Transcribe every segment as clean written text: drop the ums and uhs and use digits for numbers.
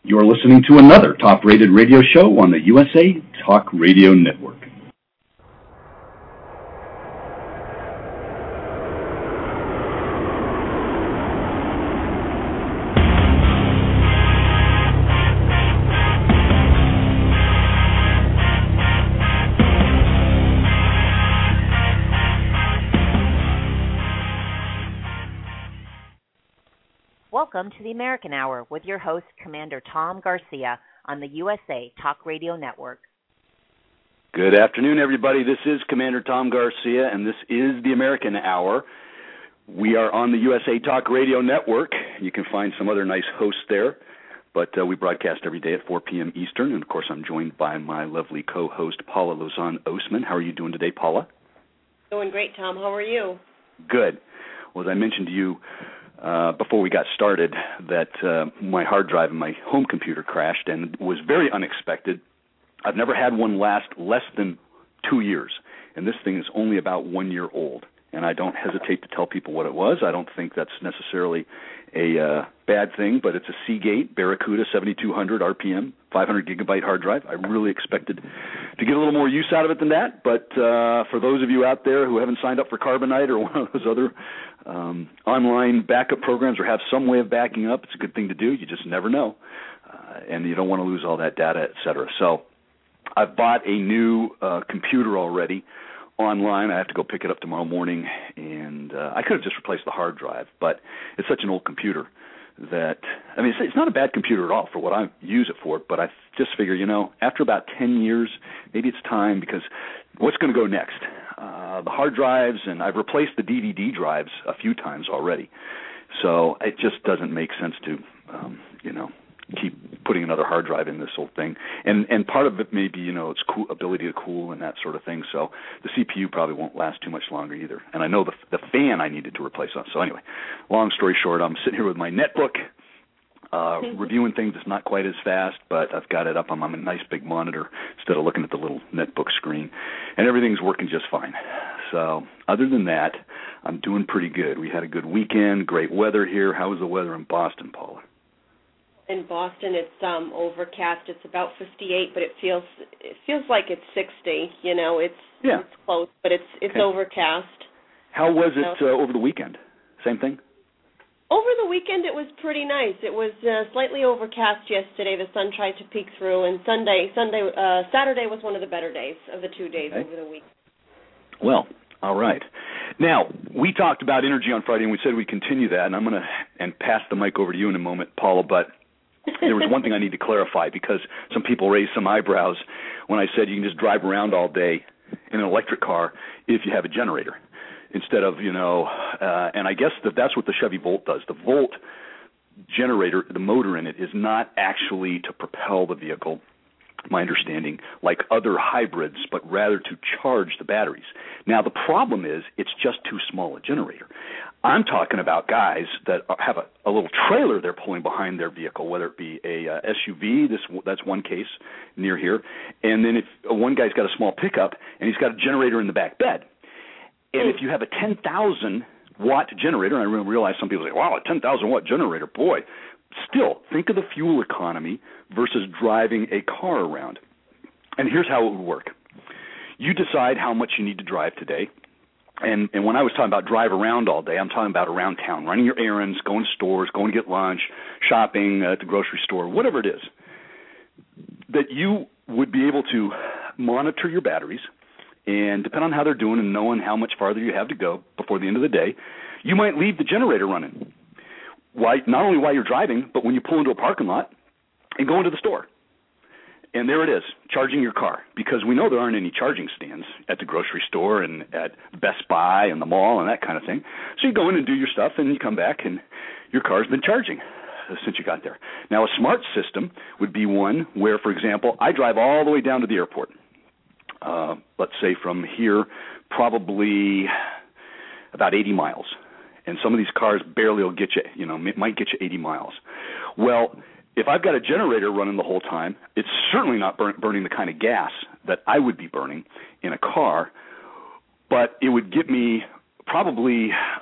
You're listening to another top-rated radio show on the USA Talk Radio Network. Welcome to the American Hour with your host, Commander Tom Garcia, on the USA Talk Radio Network. Good afternoon, everybody. This is Commander Tom Garcia, and this is the American Hour. We are on the USA Talk Radio Network. You can find some other nice hosts there, but we broadcast every day at 4 p.m. Eastern, and, of course, I'm joined by my lovely co-host, Paula Lozon-Osman. How are you doing today, Paula? Doing great, Tom. How are you? Good. Well, as I mentioned to you before we got started, that my hard drive in my home computer crashed and was very unexpected. I've never had one last less than 2 years, and this thing is only about 1 year old, and I don't hesitate to tell people what it was. I don't think that's necessarily a bad thing, but it's a Seagate Barracuda 7200 RPM, 500 gigabyte hard drive. I really expected to get a little more use out of it than that, but for those of you out there who haven't signed up for Carbonite or one of those other online backup programs or have some way of backing up, it's a good thing to do. You just never know, and you don't want to lose all that data, et cetera. So I've bought a new computer already online. I have to go pick it up tomorrow morning, and I could have just replaced the hard drive, but it's such an old computer that, I mean, it's not a bad computer at all for what I use it for, but I just figure, after about 10 years, maybe it's time, because what's going to go next? The hard drives, and I've replaced the DVD drives a few times already, so it just doesn't make sense to, keep putting another hard drive in this whole thing. And part of it may be, its ability to cool and that sort of thing, so the CPU probably won't last too much longer either. And I know the fan I needed to replace on. So anyway, long story short, I'm sitting here with my netbook, reviewing things. It's not quite as fast, but I've got it up on my nice big monitor instead of looking at the little netbook screen, and everything's working just fine. So other than that, I'm doing pretty good. We had a good weekend, great weather here. How was the weather in Boston, Paula? In Boston, it's overcast. It's about 58, but it feels like it's 60. It's close, but it's okay. Overcast. How was it over the weekend? Same thing? Over the weekend, it was pretty nice. It was slightly overcast yesterday. The sun tried to peek through, and Saturday was one of the better days of the 2 days over the week. Well, all right. Now, we talked about energy on Friday, and we said we'd continue that, and I'm going to pass the mic over to you in a moment, Paula, but there was one thing I need to clarify, because some people raised some eyebrows when I said you can just drive around all day in an electric car if you have a generator instead of, and I guess that's what the Chevy Volt does. The Volt generator, the motor in it, is not actually to propel the vehicle, my understanding, like other hybrids, but rather to charge the batteries. Now, the problem is it's just too small a generator. I'm talking about guys that have a little trailer they're pulling behind their vehicle, whether it be a SUV, that's one case near here, and then if one guy's got a small pickup and he's got a generator in the back bed. And if you have a 10,000-watt generator, and I realize some people say, wow, a 10,000-watt generator, boy. Still, think of the fuel economy versus driving a car around. And here's how it would work. You decide how much you need to drive today. And when I was talking about drive around all day, I'm talking about around town, running your errands, going to stores, going to get lunch, shopping at the grocery store, whatever it is, that you would be able to monitor your batteries, and depending on how they're doing and knowing how much farther you have to go before the end of the day, you might leave the generator running. Not only while you're driving, but when you pull into a parking lot and go into the store. And there it is, charging your car, because we know there aren't any charging stands at the grocery store and at Best Buy and the mall and that kind of thing. So you go in and do your stuff, and you come back, and your car's been charging since you got there. Now, a smart system would be one where, for example, I drive all the way down to the airport. Let's say from here, probably about 80 miles. And some of these cars barely will get you, might get you 80 miles. Well, if I've got a generator running the whole time, it's certainly not burning the kind of gas that I would be burning in a car, but it would get me probably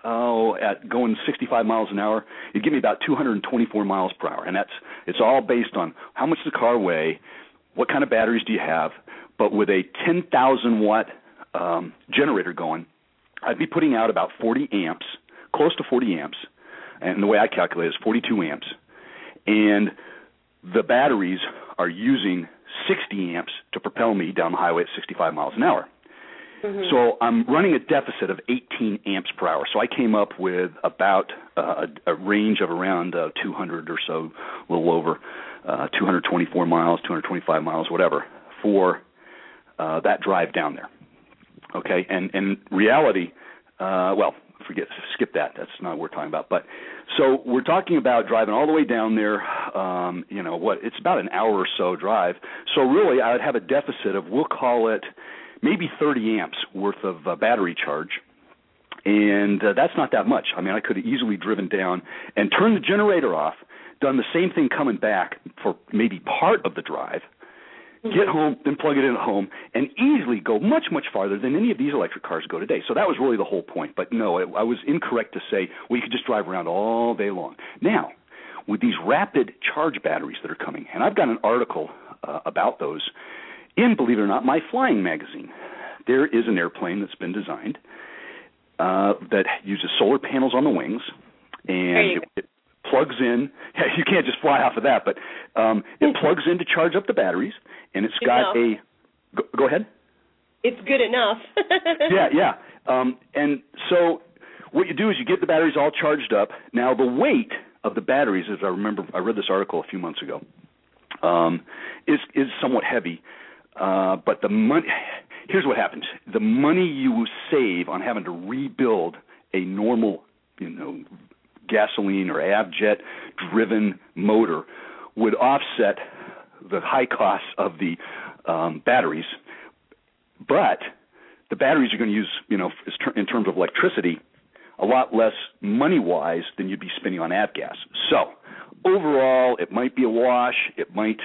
at going 65 miles an hour, it'd give me about 224 miles per hour. And it's all based on how much does the car weigh, what kind of batteries do you have. But with a 10,000-watt generator going, I'd be putting out about 40 amps, close to 40 amps. And the way I calculate it is 42 amps. And the batteries are using 60 amps to propel me down the highway at 65 miles an hour. Mm-hmm. So I'm running a deficit of 18 amps per hour. So I came up with about a range of around 200 or so, a little over 224 miles, 225 miles, whatever, for that drive down there. Okay, and in reality, skip that. That's not what we're talking about. But so we're talking about driving all the way down there. It's about an hour or so drive. So really, I would have a deficit of, we'll call it maybe 30 amps worth of battery charge. And that's not that much. I mean, I could have easily driven down and turned the generator off, done the same thing coming back for maybe part of the drive, get home, then plug it in at home, and easily go much, much farther than any of these electric cars go today. So that was really the whole point. But no, I was incorrect to say, well, you could just drive around all day long. Now, with these rapid charge batteries that are coming, and I've got an article about those in, believe it or not, My Flying magazine. There is an airplane that's been designed that uses solar panels on the wings, and it plugs in. You can't just fly off of that, but it plugs in to charge up the batteries, and it's got a – go ahead. It's good enough. Yeah. And so what you do is you get the batteries all charged up. Now, the weight of the batteries, as I remember, I read this article a few months ago, is somewhat heavy. But the money – here's what happens. The money you save on having to rebuild a normal, gasoline or Avjet-driven motor would offset the high costs of the batteries. But the batteries are going to use, in terms of electricity, a lot less money-wise than you'd be spending on avgas. So overall, it might be a wash. It might,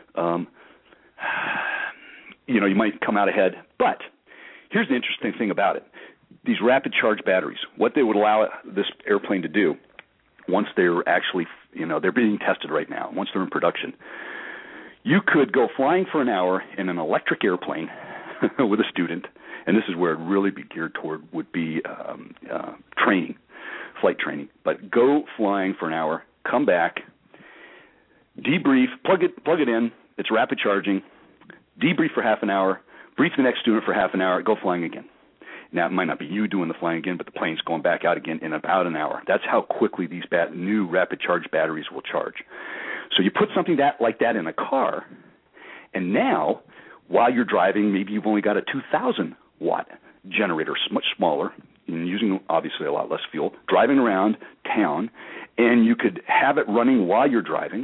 you might come out ahead. But here's the interesting thing about it. These rapid charge batteries, what they would allow this airplane to do once they're actually, they're being tested right now, once they're in production, you could go flying for an hour in an electric airplane with a student, and this is where it really be geared toward would be training, flight training. But go flying for an hour, come back, debrief, plug it in, it's rapid charging, debrief for half an hour, brief the next student for half an hour, go flying again. Now, it might not be you doing the flying again, but the plane's going back out again in about an hour. That's how quickly these new rapid charge batteries will charge. So you put something like that in a car, and now, while you're driving, maybe you've only got a 2,000-watt generator, much smaller, and using obviously a lot less fuel, driving around town, and you could have it running while you're driving.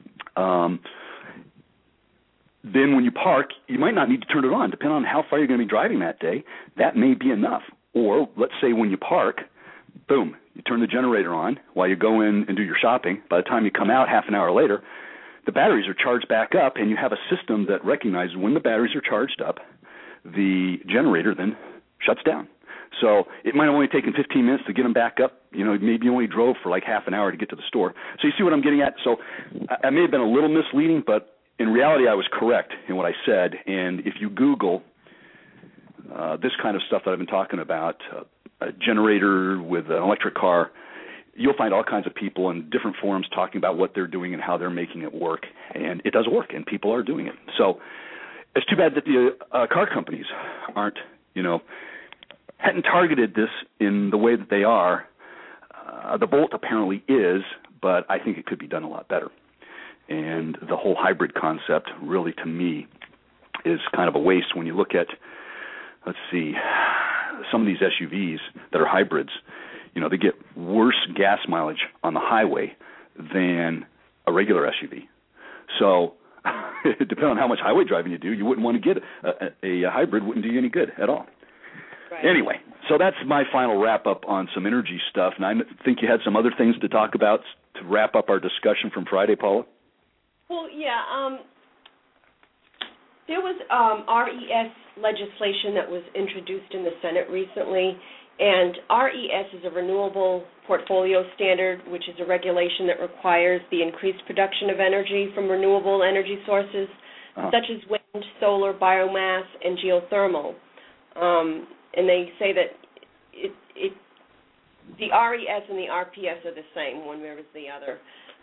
Then when you park, you might not need to turn it on. Depending on how far you're going to be driving that day, that may be enough. Or let's say when you park, boom, you turn the generator on while you go in and do your shopping. By the time you come out half an hour later, the batteries are charged back up, and you have a system that recognizes when the batteries are charged up, the generator then shuts down. So it might have only taken 15 minutes to get them back up. Maybe you only drove for like half an hour to get to the store. So you see what I'm getting at? So I may have been a little misleading, but in reality, I was correct in what I said. And if you Google this kind of stuff that I've been talking about, a generator with an electric car, you'll find all kinds of people in different forums talking about what they're doing and how they're making it work. And it does work, and people are doing it. So it's too bad that the car companies hadn't targeted this in the way that they are. The Bolt apparently is, but I think it could be done a lot better. And the whole hybrid concept really, to me, is kind of a waste when you look at, let's see, some of these SUVs that are hybrids. They get worse gas mileage on the highway than a regular SUV. So depending on how much highway driving you do, you wouldn't want to get a hybrid. Wouldn't do you any good at all. Right. Anyway, so that's my final wrap-up on some energy stuff. And I think you had some other things to talk about to wrap up our discussion from Friday, Paula? Well, yeah. There was RES legislation that was introduced in the Senate recently, And RES is a renewable portfolio standard, which is a regulation that requires the increased production of energy from renewable energy sources, such as wind, solar, biomass, and geothermal. And they say that the RES and the RPS are the same, one mirrors the other.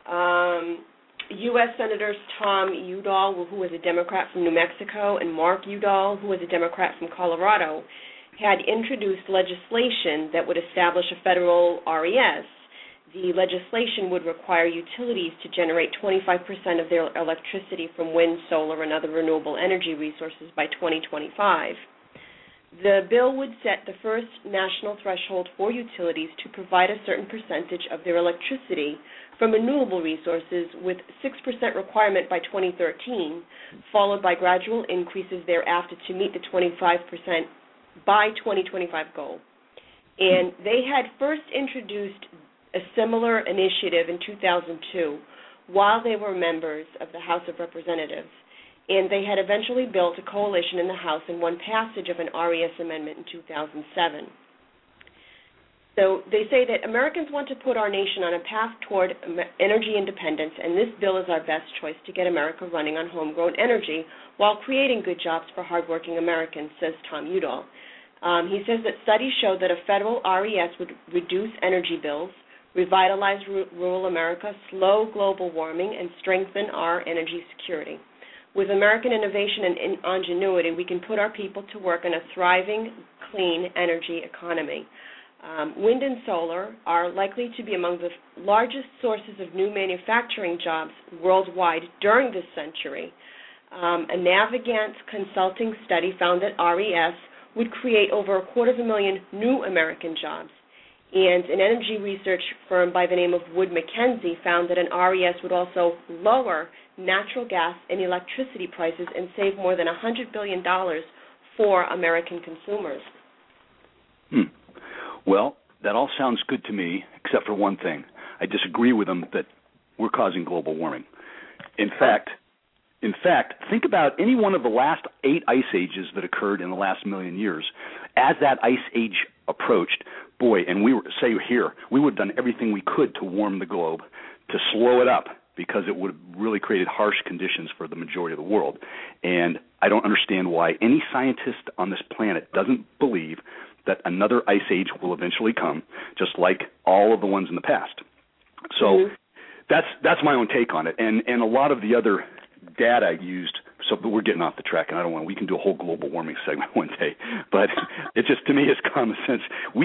U.S. Senators Tom Udall, who was a Democrat from New Mexico, and Mark Udall, who was a Democrat from Colorado, had introduced legislation that would establish a federal RES. The legislation would require utilities to generate 25% of their electricity from wind, solar, and other renewable energy resources by 2025. The bill would set the first national threshold for utilities to provide a certain percentage of their electricity from renewable resources, with 6% requirement by 2013, followed by gradual increases thereafter to meet the 25% by 2025 goal. And they had first introduced a similar initiative in 2002 while they were members of the House of Representatives. And they had eventually built a coalition in the House and won passage of an RES amendment in 2007. So they say that Americans want to put our nation on a path toward energy independence, and this bill is our best choice to get America running on homegrown energy while creating good jobs for hardworking Americans, says Tom Udall. He says that studies show that a federal RES would reduce energy bills, revitalize rural America, slow global warming, and strengthen our energy security. With American innovation and ingenuity, we can put our people to work in a thriving, clean energy economy. Wind and solar are likely to be among the largest sources of new manufacturing jobs worldwide during this century. A Navigant consulting study found that RES would create over 250,000 new American jobs. And an energy research firm by the name of Wood Mackenzie found that an RES would also lower natural gas and electricity prices and save more than $100 billion for American consumers. Well, that all sounds good to me, except for one thing. I disagree with them that we're causing global warming. In fact, think about any one of the last 8 ice ages that occurred in the last million years. As that ice age approached, and we would have done everything we could to warm the globe, to slow it up, because it would have really created harsh conditions for the majority of the world. And I don't understand why any scientist on this planet doesn't believe that another ice age will eventually come, just like all of the ones in the past. So that's my own take on it. And a lot of the other data used, but we're getting off the track, and we can do a whole global warming segment one day. But it just, to me, is common sense.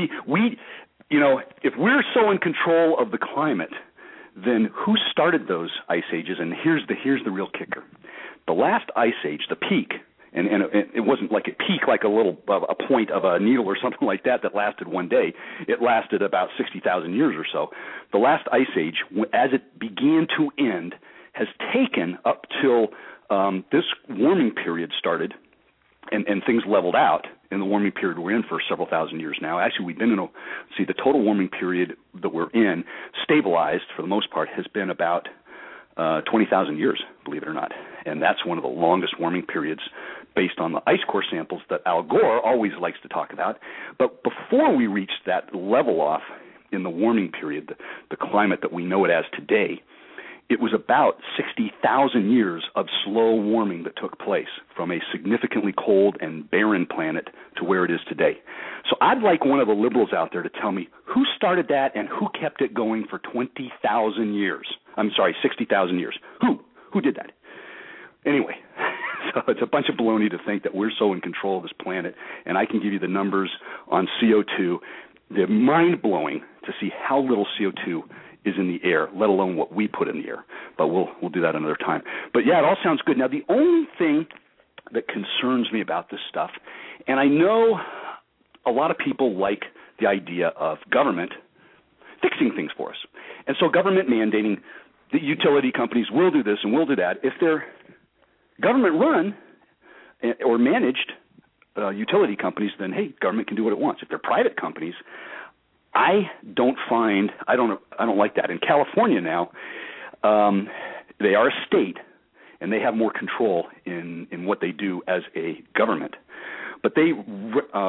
If we're so in control of the climate, then who started those ice ages? And here's the real kicker. The last ice age, the peak, and it wasn't like a peak like a point of a needle or something like that lasted one day. It lasted about 60,000 years or so. The last ice age, as it began to end, has taken up till this warming period started, and things leveled out in the warming period we're in for several thousand years now. Actually, we've been in the total warming period that we're in, stabilized for the most part, has been about 20,000 years, believe it or not. And that's one of the longest warming periods based on the ice core samples that Al Gore always likes to talk about. But before we reached that level off in the warming period, the climate that we know it as today, it was about 60,000 years of slow warming that took place from a significantly cold and barren planet to where it is today. So I'd like one of the liberals out there to tell me who started that and who kept it going for 20,000 years. 60,000 years. Who did that? Anyway, so it's a bunch of baloney to think that we're so in control of this planet, and I can give you the numbers on CO2. They're mind-blowing to see how little CO2 is in the air, let alone what we put in the air. But we'll do that another time. But yeah, it all sounds good. Now, the only thing that concerns me about this stuff, and I know a lot of people like the idea of government fixing things for us. And so government mandating the utility companies will do this and will do that. If they're government-run or managed utility companies, then, hey, government can do what it wants. If they're private companies, I don't like that. In California now, they are a state, and they have more control in what they do as a government. But they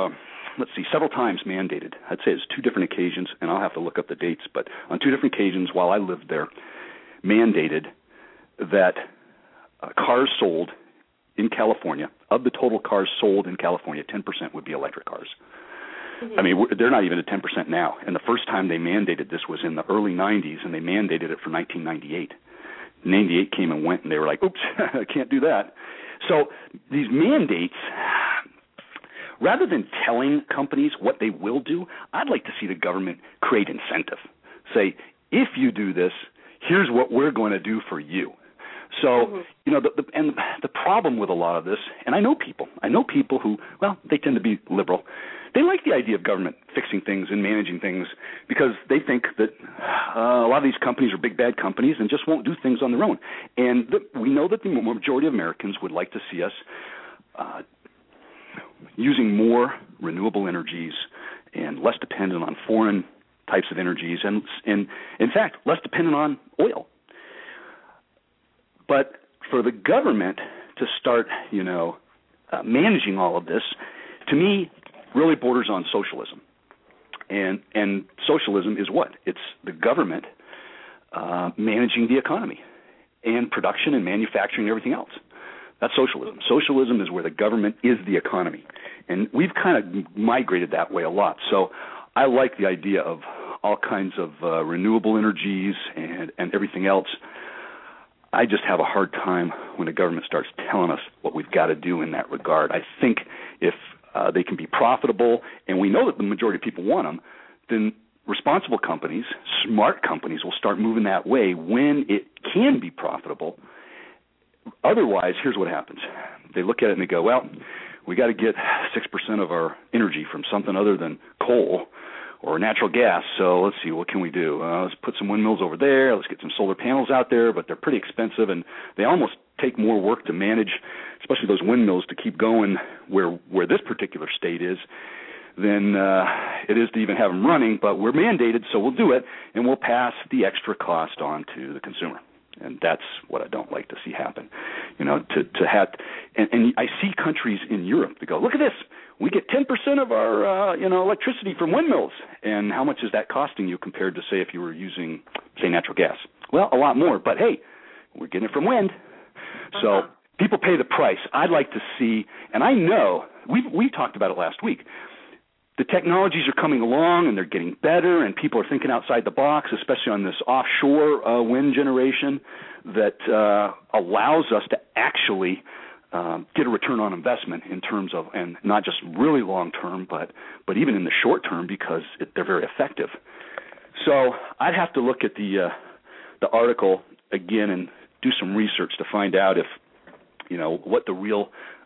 several times mandated. I'd say it's 2 different occasions, and I'll have to look up the dates, but on 2 different occasions while I lived there, mandated that cars sold in California, of the total cars sold in California, 10% would be electric cars. Mm-hmm. I mean, they're not even at 10% now. And the first time they mandated this was in the early 90s, and they mandated it for 1998. 98 came and went, and they were like, oops, I can't do that. So these mandates, rather than telling companies what they will do, I'd like to see the government create incentive. Say, if you do this, here's what we're going to do for you. So, the problem with a lot of this, and I know people who, well, they tend to be liberal. They like the idea of government fixing things and managing things because they think that a lot of these companies are big bad companies and just won't do things on their own. And we know that the majority of Americans would like to see us using more renewable energies and less dependent on foreign types of energies and in fact, less dependent on oil. But for the government to start, managing all of this, to me, really borders on socialism. And socialism is what? It's the government managing the economy and production and manufacturing and everything else. That's socialism. Socialism is where the government is the economy. And we've kind of migrated that way a lot. So I like the idea of all kinds of renewable energies and everything else. I just have a hard time when the government starts telling us what we've got to do in that regard. I think if they can be profitable, and we know that the majority of people want them, then responsible companies, smart companies will start moving that way when it can be profitable. Otherwise, here's what happens. They look at it and they go, well, we got to get 6% of our energy from something other than coal or natural gas, so let's see, what can we do? Let's put some windmills over there, let's get some solar panels out there, but they're pretty expensive, and they almost take more work to manage, especially those windmills, to keep going where this particular state is, than it is to even have them running, but we're mandated, so we'll do it, and we'll pass the extra cost on to the consumer. And that's what I don't like to see happen. To have, and I see countries in Europe that go, look at this, we get 10% of our, electricity from windmills. And how much is that costing you compared to, say, if you were using, say, natural gas? Well, a lot more, but hey, we're getting it from wind. So people pay the price. I'd like to see, and I know, we talked about it last week, the technologies are coming along and they're getting better, and people are thinking outside the box, especially on this offshore wind generation that allows us to actually get a return on investment in terms of, and not just really long term, but even in the short term, because they're very effective. So I'd have to look at the article again and do some research to find out if, what the real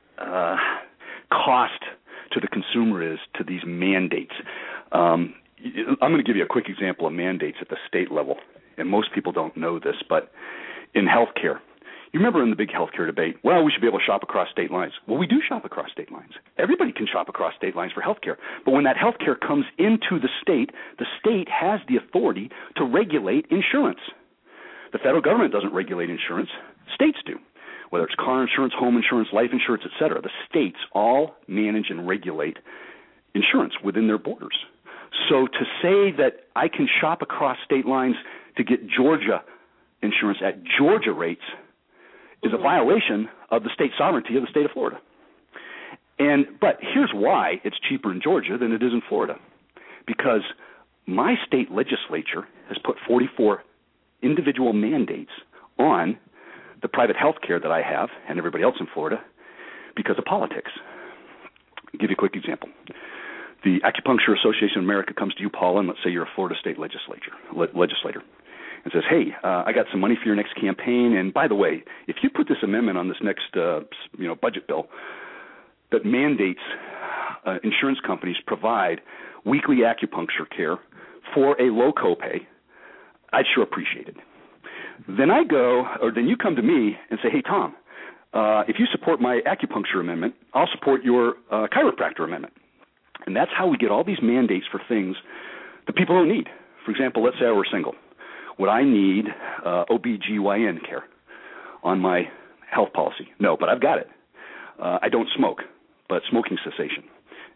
cost to the consumer is to these mandates. I'm going to give you a quick example of mandates at the state level, and most people don't know this, but in healthcare, you remember in the big healthcare debate, well, we should be able to shop across state lines. Well, we do shop across state lines. Everybody can shop across state lines for healthcare. But when that healthcare comes into the state has the authority to regulate insurance. The federal government doesn't regulate insurance. States do. Whether it's car insurance, home insurance, life insurance, et cetera, the states all manage and regulate insurance within their borders. So to say that I can shop across state lines to get Georgia insurance at Georgia rates is a violation of the state sovereignty of the state of Florida. But here's why it's cheaper in Georgia than it is in Florida. Because my state legislature has put 44 individual mandates on the private health care that I have and everybody else in Florida because of politics. I'll give you a quick example. The Acupuncture Association of America comes to you, Paula, and let's say you're a Florida state legislator, and says, hey, I got some money for your next campaign, and by the way, if you put this amendment on this next budget bill that mandates insurance companies provide weekly acupuncture care for a low copay, I'd sure appreciate it. Then then you come to me and say, hey, Tom, if you support my acupuncture amendment, I'll support your chiropractor amendment. And that's how we get all these mandates for things that people don't need. For example, let's say I were single. Would I need OBGYN care on my health policy? No, but I've got it. I don't smoke, but smoking cessation.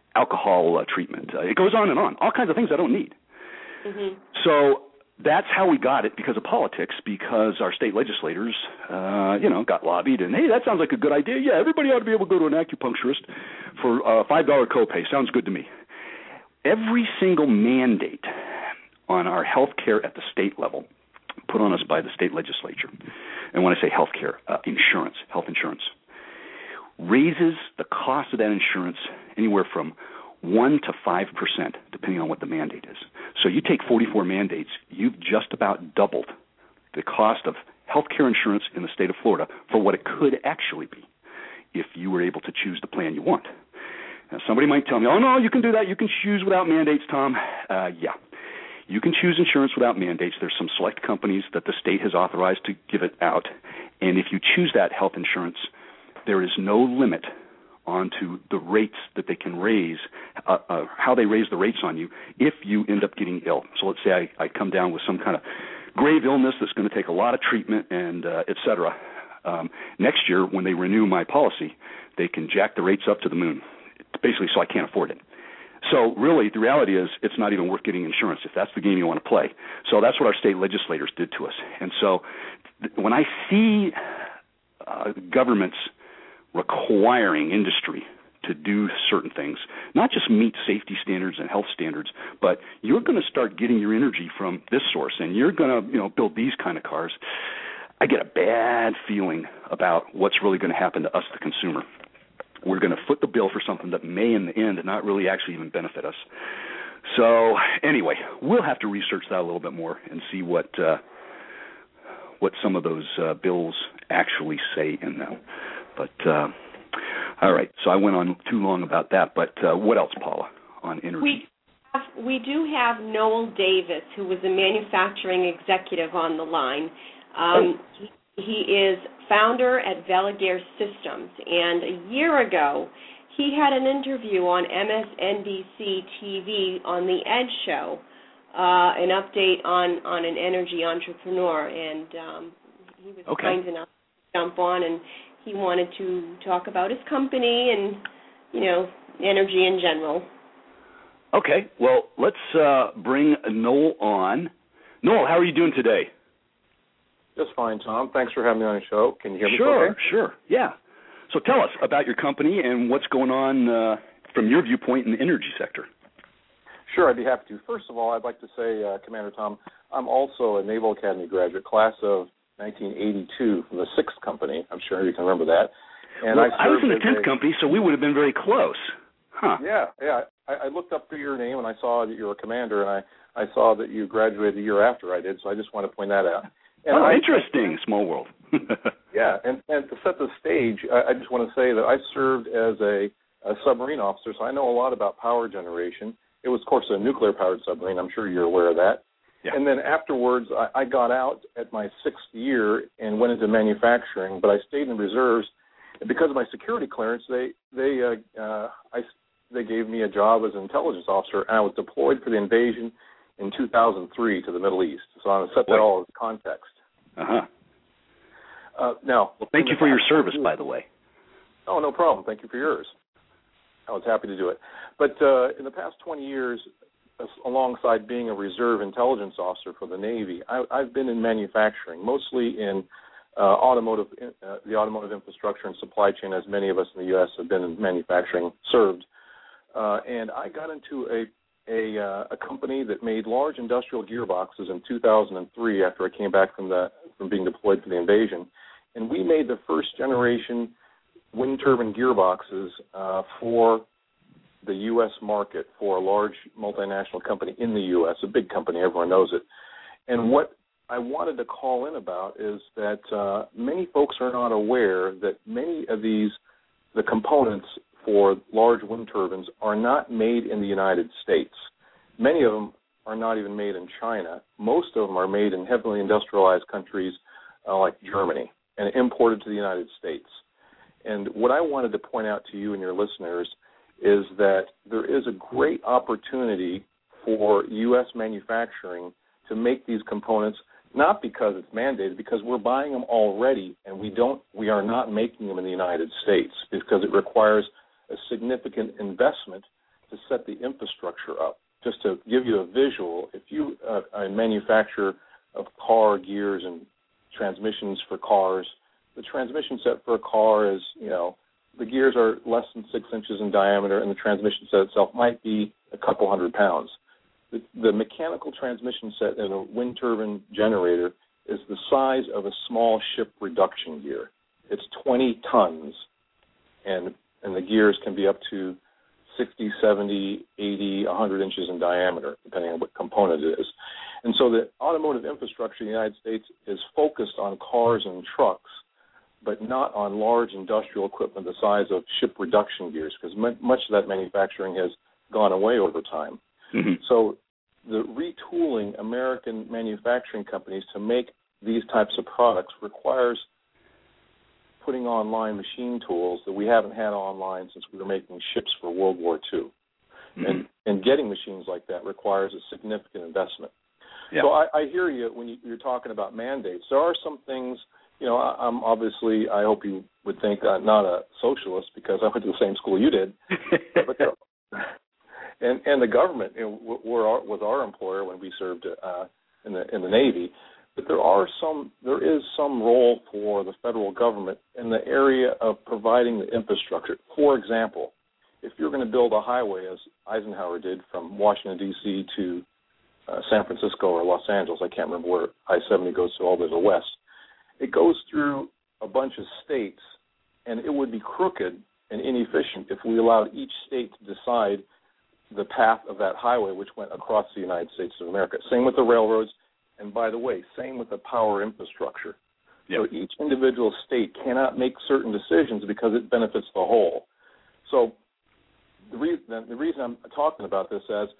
alcohol treatment. It goes on and on. All kinds of things I don't need. Mm-hmm. So that's how we got it because of politics, because our state legislators, got lobbied. And, hey, that sounds like a good idea. Yeah, everybody ought to be able to go to an acupuncturist for a $5 copay. Sounds good to me. Every single mandate on our health care at the state level put on us by the state legislature, and when I say health care, health insurance, raises the cost of that insurance anywhere from 1% to 5%, depending on what the mandate is. So you take 44 mandates, you've just about doubled the cost of health care insurance in the state of Florida for what it could actually be if you were able to choose the plan you want. Now, somebody might tell me, oh, no, you can do that. You can choose without mandates, Tom. Yeah. You can choose insurance without mandates. There's some select companies that the state has authorized to give it out. And if you choose that health insurance, there is no limit onto the rates that they can raise, how they raise the rates on you if you end up getting ill. So let's say I come down with some kind of grave illness that's going to take a lot of treatment and et cetera. Next year, when they renew my policy, they can jack the rates up to the moon, basically so I can't afford it. So really, the reality is it's not even worth getting insurance if that's the game you want to play. So that's what our state legislators did to us. And so when I see governments requiring industry to do certain things, not just meet safety standards and health standards, but you're going to start getting your energy from this source, and you're going to build these kind of cars, I get a bad feeling about what's really going to happen to us, the consumer. We're going to foot the bill for something that may, in the end, not really actually even benefit us. So anyway, we'll have to research that a little bit more and see what some of those bills actually say in them. But all right, so I went on too long about that. But what else, Paula, on energy? We do have Noel Davis, who was a manufacturing executive, on the line. He is founder at Veligare Systems, and a year ago he had an interview on MSNBC TV on The Ed Show, an update on an energy entrepreneur, and he was kind enough to jump on, and he wanted to talk about his company and, energy in general. Okay, well, let's bring Noel on. Noel, how are you doing today? Just fine, Tom. Thanks for having me on the show. Can you hear me? Sure. Yeah. So tell us about your company and what's going on from your viewpoint in the energy sector. Sure, I'd be happy to. First of all, I'd like to say, Commander Tom, I'm also a Naval Academy graduate, class of 1982 from the 6th Company. I'm sure you can remember that. And I was in the 10th Company, so we would have been very close. Huh. Yeah. I looked up through your name, and I saw that you were a commander, and I saw that you graduated the year after I did, so I just want to point that out. And interesting. Small world. Yeah, and to set the stage, I just want to say that I served as a submarine officer, so I know a lot about power generation. It was, of course, a nuclear-powered submarine. I'm sure you're aware of that. Yeah. And then afterwards, I got out at my 6th year and went into manufacturing, but I stayed in reserves. And because of my security clearance, they gave me a job as an intelligence officer, and I was deployed for the invasion in 2003 to the Middle East. So I'm going to set that all in context. Now, thank you for your service, by the way. Oh, no problem. Thank you for yours. I was happy to do it. But in the past 20 years, alongside being a reserve intelligence officer for the Navy, I've been in manufacturing, mostly in the automotive infrastructure and supply chain, as many of us in the U.S. have been in manufacturing served. And I got into a company that made large industrial gearboxes in 2003 after I came back from being deployed for the invasion. And we made the first generation wind turbine gearboxes for the U.S. market for a large multinational company in the U.S., a big company, everyone knows it. And what I wanted to call in about is that many folks are not aware that many of the components for large wind turbines are not made in the United States. Many of them are not even made in China. Most of them are made in heavily industrialized countries like Germany and imported to the United States. And what I wanted to point out to you and your listeners is that there is a great opportunity for U.S. manufacturing to make these components, not because it's mandated, because we're buying them already, and we are not making them in the United States because it requires a significant investment to set the infrastructure up. Just to give you a visual, if you are a manufacturer of car gears and transmissions for cars, the transmission set for a car is, the gears are less than 6 inches in diameter, and the transmission set itself might be a couple hundred pounds. The mechanical transmission set in a wind turbine generator is the size of a small ship reduction gear. It's 20 tons, and the gears can be up to 60, 70, 80, 100 inches in diameter, depending on what component it is. And so the automotive infrastructure in the United States is focused on cars and trucks, but not on large industrial equipment the size of ship reduction gears, because much of that manufacturing has gone away over time. Mm-hmm. So the retooling American manufacturing companies to make these types of products requires putting online machine tools that we haven't had online since we were making ships for World War II. Mm-hmm. And getting machines like that requires a significant investment. Yeah. So I hear you when you're talking about mandates. There are some things, I'm obviously, I hope you would think I'm not a socialist because I went to the same school you did. But and the government was our employer when we served in the Navy. But there is some role for the federal government in the area of providing the infrastructure. For example, if you're going to build a highway, as Eisenhower did from Washington, D.C. to San Francisco or Los Angeles, I can't remember where I-70 goes to all the way to the west, it goes through a bunch of states, and it would be crooked and inefficient if we allowed each state to decide the path of that highway which went across the United States of America. Same with the railroads, and by the way, same with the power infrastructure. Yep. So each individual state cannot make certain decisions because it benefits the whole. So the reason I'm talking about this as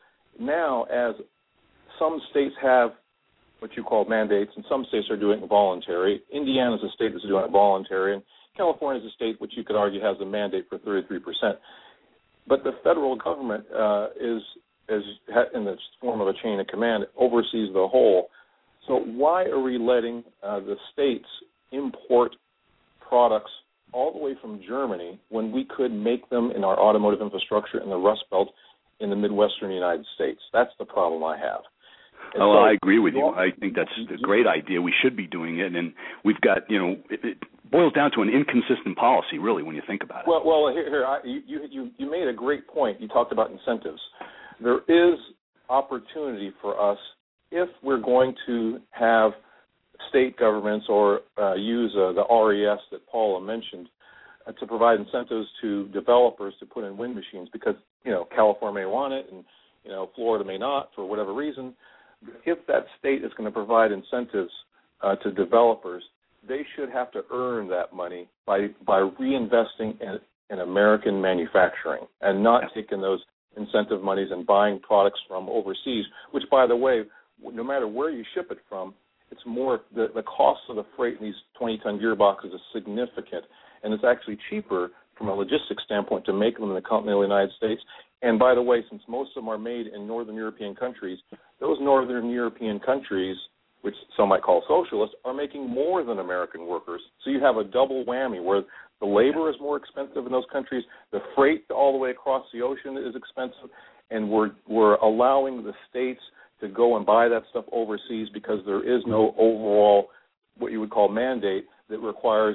some states have what you call mandates, and some states are doing it voluntary. Indiana is a state that's doing it voluntary, and California is a state which you could argue has a mandate for 33%. But the federal government is in the form of a chain of command, oversees the whole. So why are we letting the states import products all the way from Germany when we could make them in our automotive infrastructure in the Rust Belt in the Midwestern United States? That's the problem I have. I agree with you. I think that's a great idea. We should be doing it, and we've got, it boils down to an inconsistent policy, really, when you think about it. Well, you made a great point. You talked about incentives. There is opportunity for us if we're going to have state governments or use the RES that Paula mentioned to provide incentives to developers to put in wind machines because, California may want it and, Florida may not for whatever reason. If that state is going to provide incentives to developers, they should have to earn that money by reinvesting in American manufacturing and not taking those incentive monies and buying products from overseas, which, by the way, no matter where you ship it from, it's more the cost of the freight in these 20-ton gearboxes is significant, and it's actually cheaper from a logistics standpoint to make them in the continental United States. And by the way, since most of them are made in Northern European countries, those Northern European countries, which some might call socialist, are making more than American workers. So you have a double whammy where the labor is more expensive in those countries, the freight all the way across the ocean is expensive, and we're allowing the states to go and buy that stuff overseas because there is no overall what you would call mandate that requires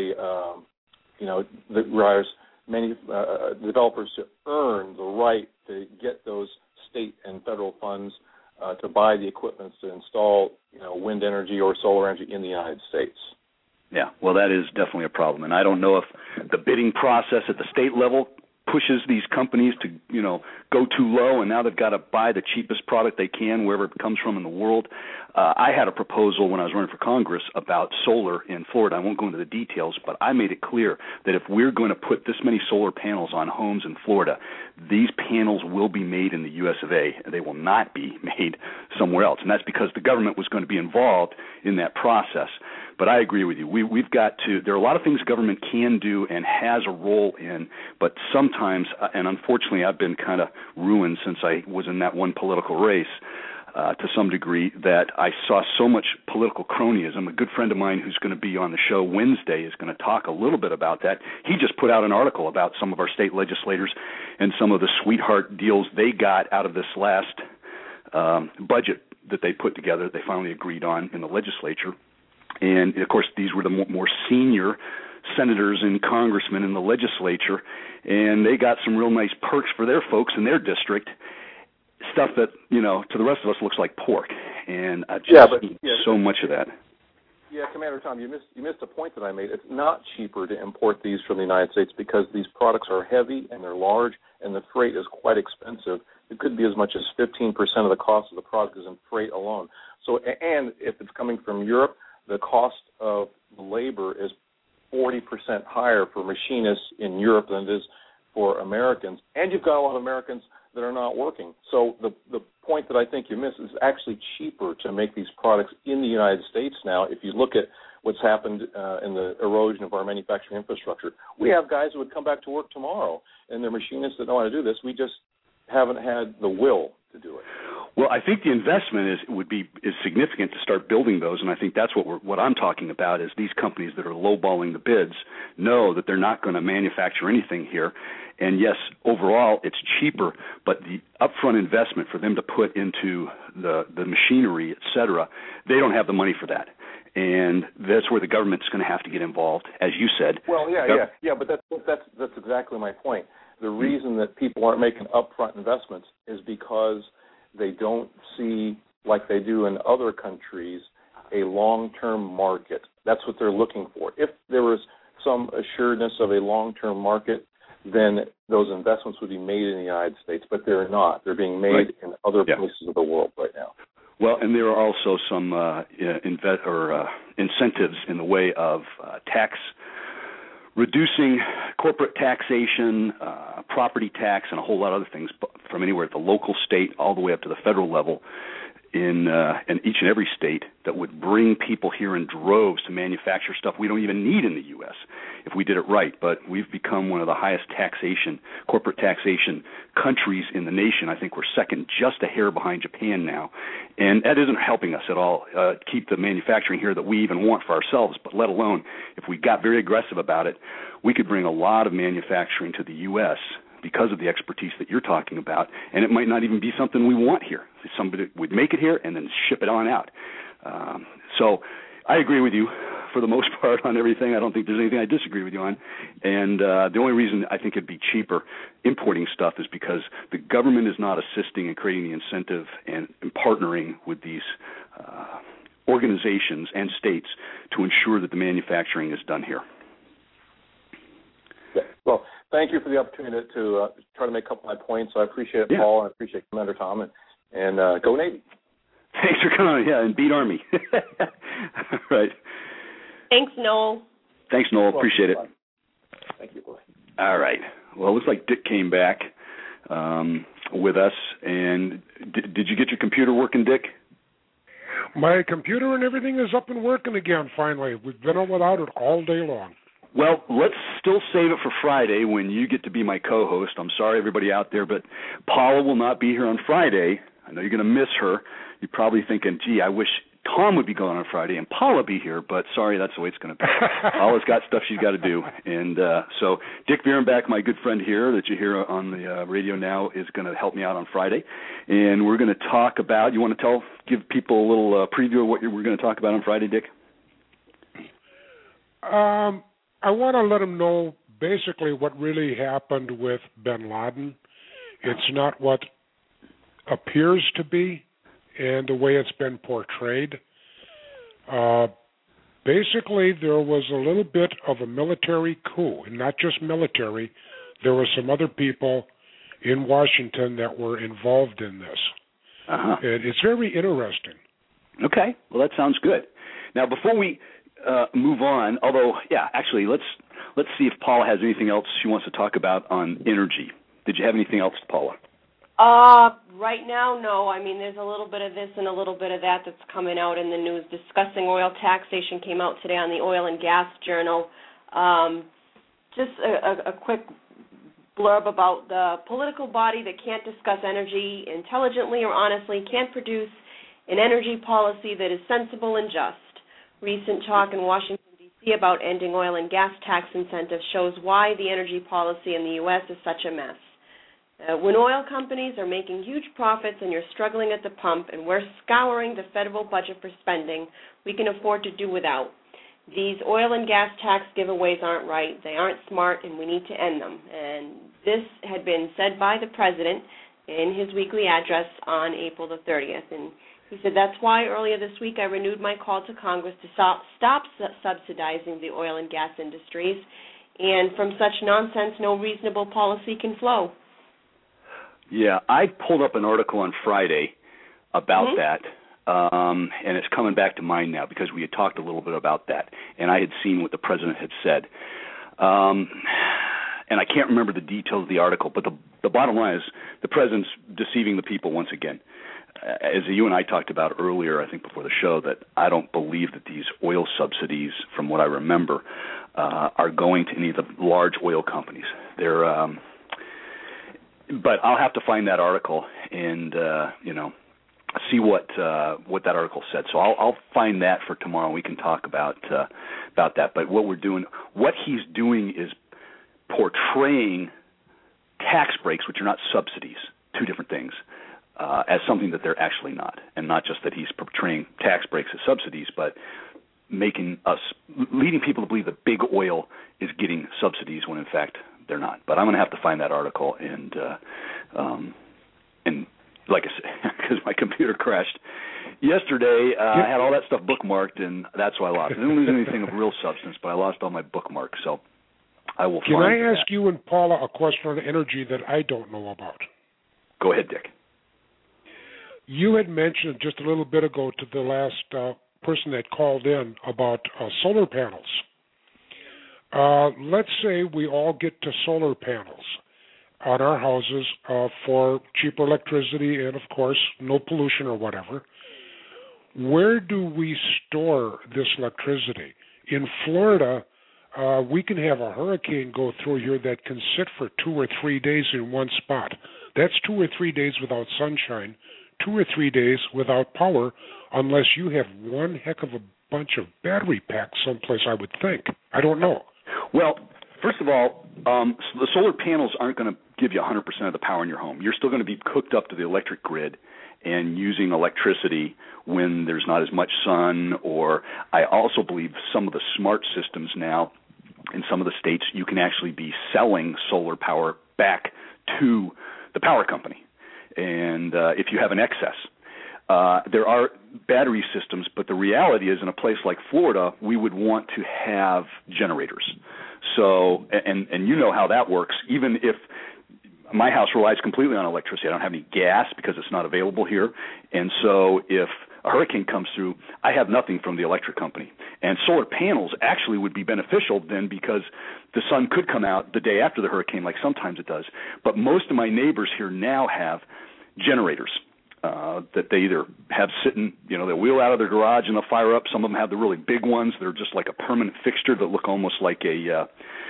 many developers to earn the right to get those state and federal funds to buy the equipment to install, wind energy or solar energy in the United States. Yeah, well, that is definitely a problem, and I don't know if the bidding process at the state level pushes these companies to, go too low, and now they've got to buy the cheapest product they can wherever it comes from in the world. I had a proposal when I was running for Congress about solar in Florida. I won't go into the details, but I made it clear that if we're going to put this many solar panels on homes in Florida, these panels will be made in the U.S. of A. They will not be made somewhere else, and that's because the government was going to be involved in that process. But I agree with you. We've got to – there are a lot of things government can do and has a role in, but sometimes, and unfortunately I've been kind of ruined since I was in that one political race, to some degree, that I saw so much political cronyism. A good friend of mine who's going to be on the show Wednesday is going to talk a little bit about that. He just put out an article about some of our state legislators and some of the sweetheart deals they got out of this last budget that they put together, they finally agreed on in the legislature. And, of course, these were the more senior senators and congressmen in the legislature, and they got some real nice perks for their folks in their district, stuff that, to the rest of us looks like pork. And I just eat so much of that. Yeah, Commander Tom, you missed a point that I made. It's not cheaper to import these from the United States because these products are heavy and they're large, and the freight is quite expensive. It could be as much as 15% of the cost of the product is in freight alone. So, and if it's coming from Europe, the cost of labor is 40% higher for machinists in Europe than it is for Americans. And you've got a lot of Americans that are not working. So the point that I think you missed is actually cheaper to make these products in the United States now. If you look at what's happened in the erosion of our manufacturing infrastructure, we have guys who would come back to work tomorrow, and they're machinists that know how to do this. We just haven't had the will to do it. Well, I think the investment is significant to start building those, and I think that's what I'm talking about is these companies that are lowballing the bids know that they're not going to manufacture anything here. And yes, overall it's cheaper, but the upfront investment for them to put into the machinery, et cetera, they don't have the money for that. And that's where the government's going to have to get involved, as you said. Well, yeah, but that's exactly my point. The reason that people aren't making upfront investments is because they don't see, like they do in other countries, a long-term market. That's what they're looking for. If there was some assuredness of a long-term market, then those investments would be made in the United States, but they're not. They're being made in other places of the world right now. Well, and there are also some incentives in the way of reducing corporate taxation, property tax, and a whole lot of other things from anywhere at the local, state, all the way up to the federal level in each and every state that would bring people here in droves to manufacture stuff we don't even need in the U.S. if we did it right. But we've become one of the highest corporate taxation countries in the nation. I think we're second, just a hair behind Japan now. And that isn't helping us at all keep the manufacturing here that we even want for ourselves, but let alone if we got very aggressive about it, we could bring a lot of manufacturing to the U.S. because of the expertise that you're talking about, and it might not even be something we want here. Somebody would make it here and then ship it on out. So I agree with you for the most part on everything. I don't think there's anything I disagree with you on. And the only reason I think it'd be cheaper importing stuff is because the government is not assisting and creating the incentive and partnering with these organizations and states to ensure that the manufacturing is done here. Well, thank you for the opportunity to try to make a couple of my points. I appreciate it, Paul, and I appreciate Commander Tom, and go Navy. Thanks for coming, and beat Army. Right. Thanks, Noel. Thanks, Noel. Appreciate it. Thank you, boy. All right. Well, it looks like Dick came back with us. And did you get your computer working, Dick? My computer and everything is up and working again, finally. We've been without it all day long. Well, let's still save it for Friday when you get to be my co-host. I'm sorry, everybody out there, but Paula will not be here on Friday. I know you're going to miss her. You're probably thinking, gee, I wish Tom would be gone on Friday and Paula be here, but sorry, that's the way it's going to be. Paula's got stuff she's got to do. And so Dick Bierenbach, my good friend here that you hear on the radio now, is going to help me out on Friday. And we're going to talk about, you want to give people a little preview of what we're going to talk about on Friday, Dick? I want to let them know basically what really happened with bin Laden. It's not what appears to be and the way it's been portrayed. Basically, there was a little bit of a military coup, and not just military. There were some other people in Washington that were involved in this. Uh-huh. And it's very interesting. Okay. Well, that sounds good. Now, before we move on, although, actually, let's see if Paula has anything else she wants to talk about on energy. Did you have anything else, Paula? Right now, no. I mean, there's a little bit of this and a little bit of that that's coming out in the news. Discussing oil taxation came out today on the Oil and Gas Journal. Just a quick blurb about the political body that can't discuss energy intelligently or honestly, can't produce an energy policy that is sensible and just. Recent talk in Washington, D.C. about ending oil and gas tax incentives shows why the energy policy in the U.S. is such a mess. When oil companies are making huge profits and you're struggling at the pump and we're scouring the federal budget for spending, we can afford to do without. These oil and gas tax giveaways aren't right, they aren't smart, and we need to end them. And this had been said by the President in his weekly address on April the 30th. And he said, that's why earlier this week I renewed my call to Congress to stop subsidizing the oil and gas industries. And from such nonsense, no reasonable policy can flow. Yeah, I pulled up an article on Friday about that, and it's coming back to mind now because we had talked a little bit about that, and I had seen what the President had said. And I can't remember the details of the article, but the bottom line is the President's deceiving the people once again. As you and I talked about earlier, I think before the show, that I don't believe that these oil subsidies, from what I remember, are going to any of the large oil companies. They're but I'll have to find that article and see what that article said. So I'll find that for tomorrow. We can talk about that. But what he's doing is portraying tax breaks, which are not subsidies, two different things, as something that they're actually not, and not just that he's portraying tax breaks as subsidies, but leading people to believe that big oil is getting subsidies when in fact they're not. But I'm going to have to find that article and like I said, because my computer crashed yesterday, I had all that stuff bookmarked, and that's why I lost. I didn't lose anything of real substance, but I lost all my bookmarks. So I will. Can I ask you and Paula a question on energy that I don't know about? Go ahead, Dick. You had mentioned just a little bit ago to the last person that called in about solar panels. Let's say we all get to solar panels on our houses for cheaper electricity and, of course, no pollution or whatever. Where do we store this electricity? In Florida, we can have a hurricane go through here that can sit for 2 or 3 days in one spot. That's 2 or 3 days without sunshine, 2 or 3 days without power, unless you have one heck of a bunch of battery packs someplace, I would think. I don't know. Well, first of all, the solar panels aren't going to give you 100% of the power in your home. You're still going to be hooked up to the electric grid and using electricity when there's not as much sun, or I also believe some of the smart systems now in some of the states, you can actually be selling solar power back to the power company. And if you have an excess, there are battery systems, but the reality is in a place like Florida, we would want to have generators. So, and you know how that works. Even if my house relies completely on electricity, I don't have any gas because it's not available here. And so if a hurricane comes through, I have nothing from the electric company. And solar panels actually would be beneficial then because the sun could come out the day after the hurricane, like sometimes it does. But most of my neighbors here now have generators that they either have sitting, they'll wheel out of their garage and they'll fire up. Some of them have the really big ones that are just like a permanent fixture that look almost like a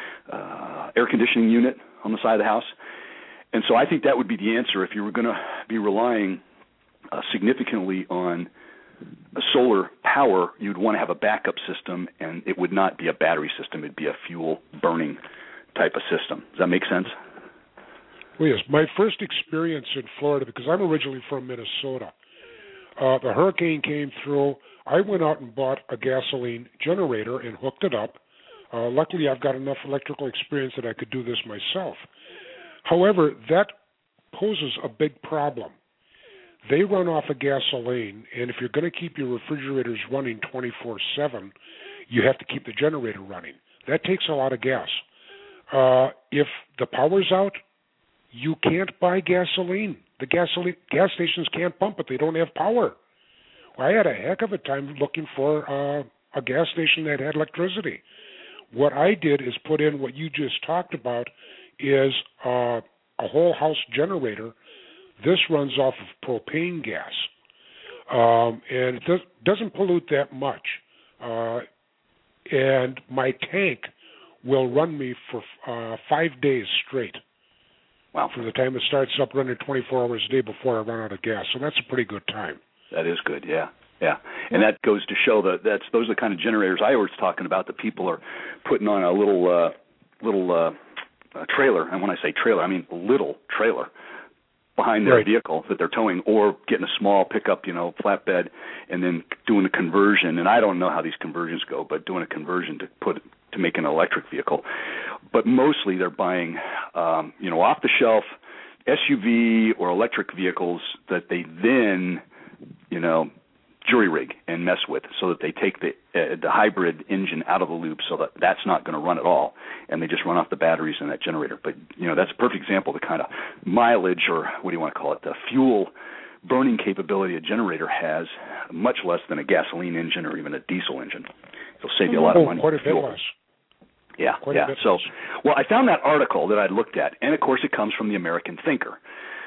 air conditioning unit on the side of the house. And so I think that would be the answer if you were going to be relying significantly on solar power. You'd want to have a backup system, and it would not be a battery system. It'd be a fuel-burning type of system. Does that make sense? Well, yes. My first experience in Florida, because I'm originally from Minnesota, the hurricane came through. I went out and bought a gasoline generator and hooked it up. Luckily, I've got enough electrical experience that I could do this myself. However, that poses a big problem. They run off of gasoline, and if you're going to keep your refrigerators running 24/7, you have to keep the generator running. That takes a lot of gas. If the power's out, you can't buy gasoline. The gas stations can't pump it. They don't have power. Well, I had a heck of a time looking for a gas station that had electricity. What I did is put in what you just talked about is a whole house generator. This runs off of propane gas, and it doesn't pollute that much. And my tank will run me for 5 days straight. Wow. From the time it starts up running 24 hours a day before I run out of gas. So that's a pretty good time. That is good. Yeah. Yeah, and that goes to show that those are the kind of generators I was talking about that people are putting on a little trailer, and when I say trailer, I mean little trailer behind their vehicle that they're towing, or getting a small pickup, flatbed, and then doing a conversion. And I don't know how these conversions go, but doing a conversion to make an electric vehicle. But mostly they're buying, off the shelf SUV or electric vehicles that they then, jury rig and mess with, so that they take the hybrid engine out of the loop, so that that's not going to run at all, and they just run off the batteries in that generator. But that's a perfect example of the kind of mileage, or what do you want to call it, the fuel burning capability a generator has, much less than a gasoline engine or even a diesel engine. It'll save you a lot of money. Quite a bit less. Yeah. So, I found that article that I'd looked at, and of course it comes from the American Thinker.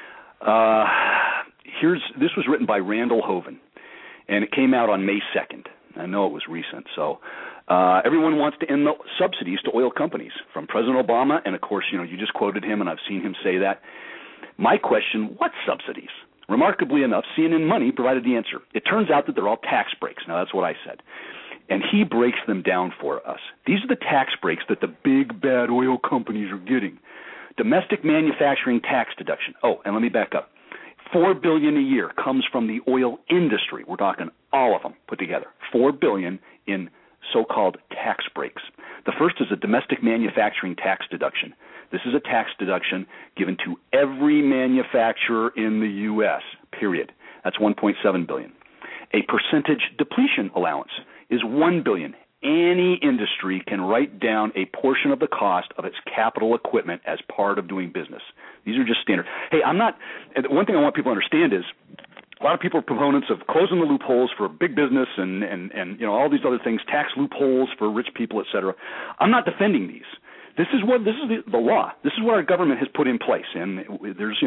This was written by Randall Hoven, and it came out on May 2nd. I know it was recent. So everyone wants to end the subsidies to oil companies, from President Obama, and of course, you just quoted him, and I've seen him say that. My question, what subsidies? Remarkably enough, CNN Money provided the answer. It turns out that they're all tax breaks. Now, that's what I said. And he breaks them down for us. These are the tax breaks that the big, bad oil companies are getting. Domestic manufacturing tax deduction. Oh, and let me back up. $4 billion a year comes from the oil industry. We're talking all of them put together. $4 billion in so-called tax breaks. The first is a domestic manufacturing tax deduction. This is a tax deduction given to every manufacturer in the U.S., period. That's $1.7 billion. A percentage depletion allowance is $1 billion. Any industry can write down a portion of the cost of its capital equipment as part of doing business. These are just standard. Hey, one thing I want people to understand is a lot of people are proponents of closing the loopholes for big business and all these other things, tax loopholes for rich people, et cetera. I'm not defending these. This is the law. This is what our government has put in place, and there's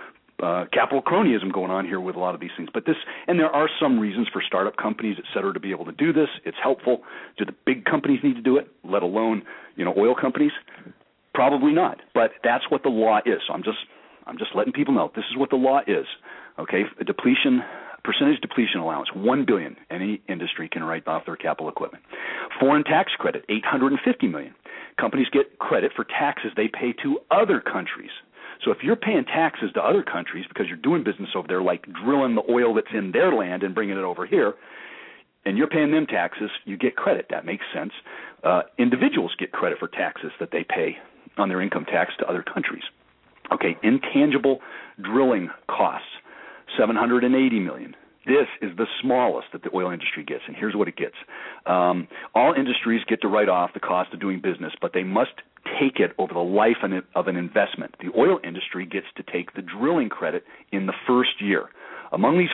capital cronyism going on here with a lot of these things. And there are some reasons for startup companies, et cetera, to be able to do this. It's helpful. Do the big companies need to do it, let alone, oil companies? Probably not. But that's what the law is. So I'm just letting people know this is what the law is. Okay, percentage depletion allowance, $1 billion. Any industry can write off their capital equipment. Foreign tax credit, $850 million. Companies get credit for taxes they pay to other countries. So if you're paying taxes to other countries because you're doing business over there, like drilling the oil that's in their land and bringing it over here, and you're paying them taxes, you get credit. That makes sense. Individuals get credit for taxes that they pay on their income tax to other countries. Okay, intangible drilling costs, $780 million. This is the smallest that the oil industry gets, and here's what it gets. All industries get to write off the cost of doing business, but they must take it over the life of an investment. The oil industry gets to take the drilling credit in the first year. Among these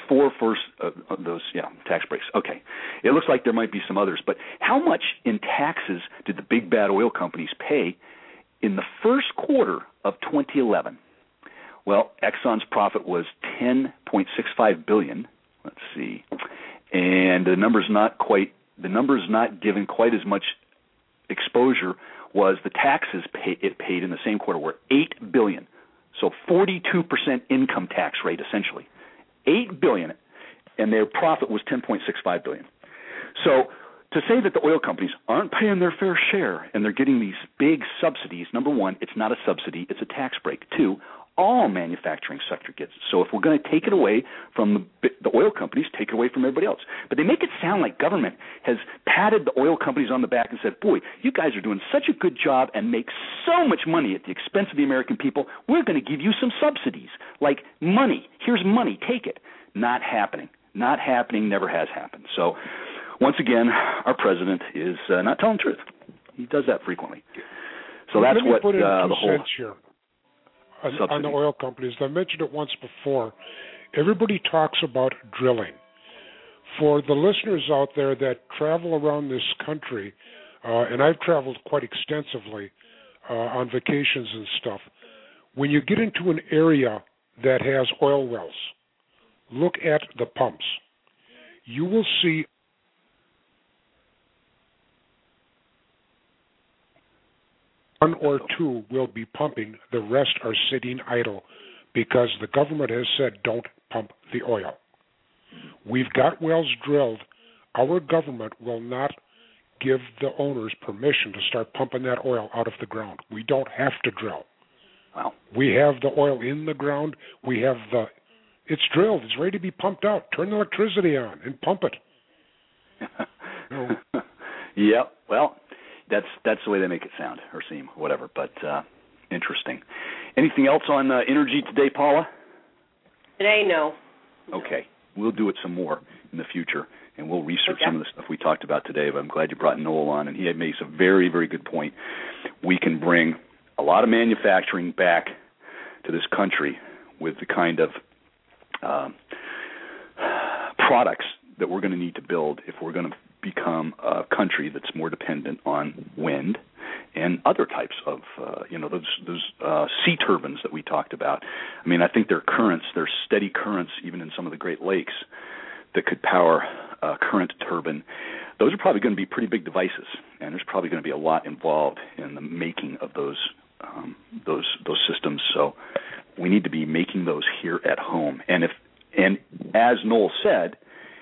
tax breaks. Okay, it looks like there might be some others, but how much in taxes did the big bad oil companies pay in the first quarter of 2011? Well, Exxon's profit was $10.65 billion. Let's see, and the number's not given quite as much exposure. Was the taxes it paid in the same quarter were $8 billion, so 42% income tax rate essentially, $8 billion, and their profit was $10.65 billion. So to say that the oil companies aren't paying their fair share and they're getting these big subsidies, number one, it's not a subsidy, it's a tax break. Two, all manufacturing sector gets it. So if we're going to take it away from the oil companies, take it away from everybody else. But they make it sound like government has patted the oil companies on the back and said, boy, you guys are doing such a good job and make so much money at the expense of the American people, we're going to give you some subsidies, like money. Here's money, take it. Not happening. Not happening, never has happened. So once again, our president is not telling the truth. He does that frequently. So that's what the whole... Here. On the oil companies. I mentioned it once before. Everybody talks about drilling. For the listeners out there that travel around this country, and I've traveled quite extensively on vacations and stuff, when you get into an area that has oil wells, look at the pumps. You will see one or two will be pumping, the rest are sitting idle because the government has said don't pump the oil. We've got wells drilled. Our government will not give the owners permission to start pumping that oil out of the ground. We don't have to drill. Wow. We have the oil in the ground. It's drilled. It's ready to be pumped out. Turn the electricity on and pump it. Yeah. Well, that's the way they make it sound or seem, whatever. But interesting. Anything else on energy today, Paula? Today, no. Okay. We'll do it some more in the future, and we'll research some of the stuff we talked about today. But I'm glad you brought Noel on, and he makes a very, very good point. We can bring a lot of manufacturing back to this country with the kind of products that we're going to need to build if we're going to become a country that's more dependent on wind and other types of, those sea turbines that we talked about. I mean, I think there are currents, there's steady currents even in some of the Great Lakes that could power a current turbine. Those are probably going to be pretty big devices, and there's probably going to be a lot involved in the making of those systems. So we need to be making those here at home. And as Noel said,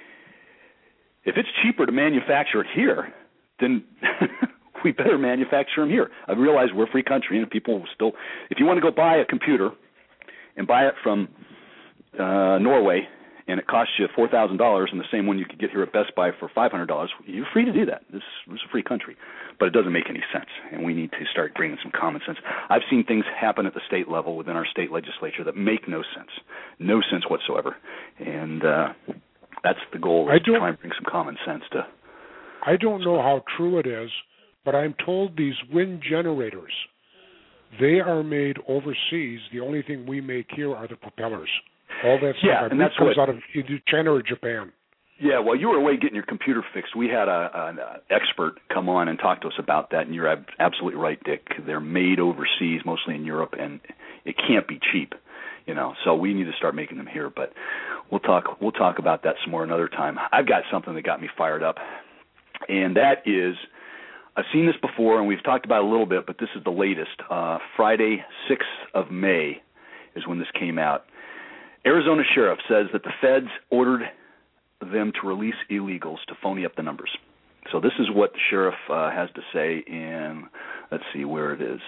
if it's cheaper to manufacture it here, then we better manufacture them here. I realize we're a free country, and people still, if you want to go buy a computer and buy it from Norway, and it costs you $4,000, and the same one you could get here at Best Buy for $500, you're free to do that. This is a free country. But it doesn't make any sense, and we need to start bringing some common sense. I've seen things happen at the state level within our state legislature that make no sense whatsoever. And that's the goal, is to try and bring some common sense to. I don't know how true it is, but I'm told these wind generators, they are made overseas. The only thing we make here are the propellers. All that stuff and that's comes out of either China or Japan. Yeah, well, you were away getting your computer fixed. We had an expert come on and talk to us about that, and you're absolutely right, Dick. They're made overseas, mostly in Europe, and it can't be cheap, So we need to start making them here. But we'll talk about that some more another time. I've got something that got me fired up, and that is, I've seen this before, and we've talked about it a little bit, but this is the latest. Friday, 6th of May is when this came out. Arizona sheriff says that the feds ordered them to release illegals to phony up the numbers. So this is what the sheriff has to say in, let's see where it is.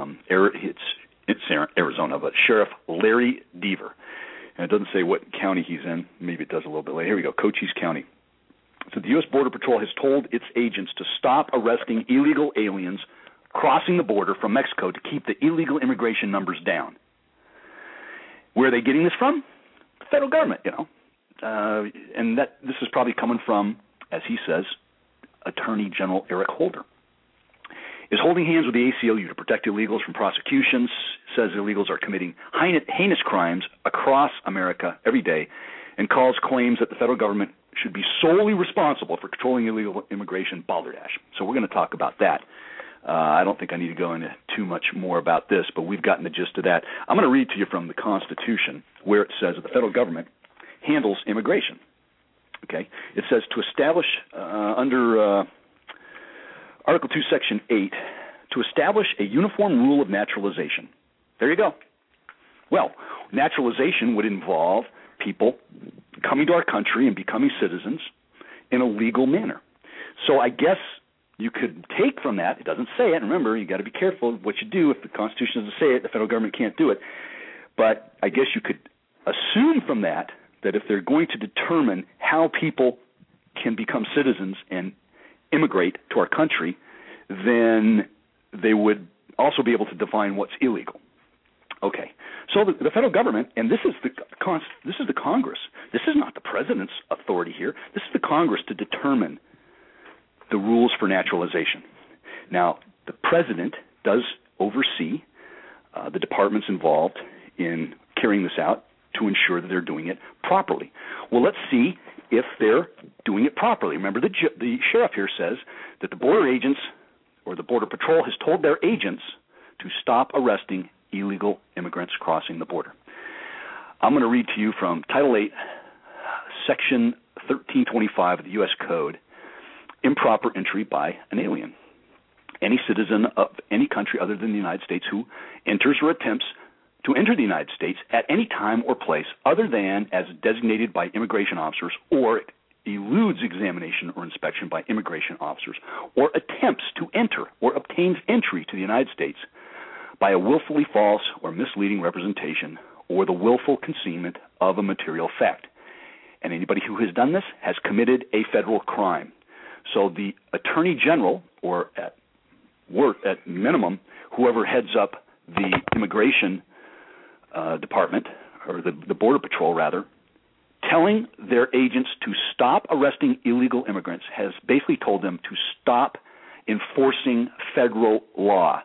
It's Arizona, but Sheriff Larry Deaver. And it doesn't say what county he's in. Maybe it does a little bit later. Here we go, Cochise County. So the U.S. Border Patrol has told its agents to stop arresting illegal aliens crossing the border from Mexico to keep the illegal immigration numbers down. Where are they getting this from? The federal government, and this is probably coming from, as he says, Attorney General Eric Holder. Is holding hands with the ACLU to protect illegals from prosecutions, says illegals are committing heinous crimes across America every day, and calls claims that the federal government should be solely responsible for controlling illegal immigration balderdash. So we're going to talk about that. I don't think I need to go into too much more about this, but we've gotten the gist of that. I'm going to read to you from the Constitution where it says that the federal government handles immigration. Okay? It says to establish, under Article 2, Section 8, to establish a uniform rule of naturalization. There you go. Well, naturalization would involve people coming to our country and becoming citizens in a legal manner. So I guess you could take from that, it doesn't say it, remember, you got to be careful what you do. If the Constitution doesn't say it, the federal government can't do it. But I guess you could assume from that if they're going to determine how people can become citizens and immigrate to our country, then they would also be able to define what's illegal. Okay, so the federal government, and this is the Congress. This is not the president's authority here. This is the Congress to determine the rules for naturalization. Now, the president does oversee the departments involved in carrying this out to ensure that they're doing it properly. Well, let's see if they're doing it properly. Remember, the sheriff here says that the border agents or the Border Patrol has told their agents to stop arresting illegal immigrants crossing the border. I'm going to read to you from Title 8, Section 1325 of the U.S. Code, improper entry by an alien. Any citizen of any country other than the United States who enters or attempts to enter the United States at any time or place other than as designated by immigration officers, or eludes examination or inspection by immigration officers, or attempts to enter or obtains entry to the United States by a willfully false or misleading representation or the willful concealment of a material fact. And anybody who has done this has committed a federal crime. So the Attorney General, or at minimum, whoever heads up the immigration department, or the Border Patrol rather, telling their agents to stop arresting illegal immigrants, has basically told them to stop enforcing federal law.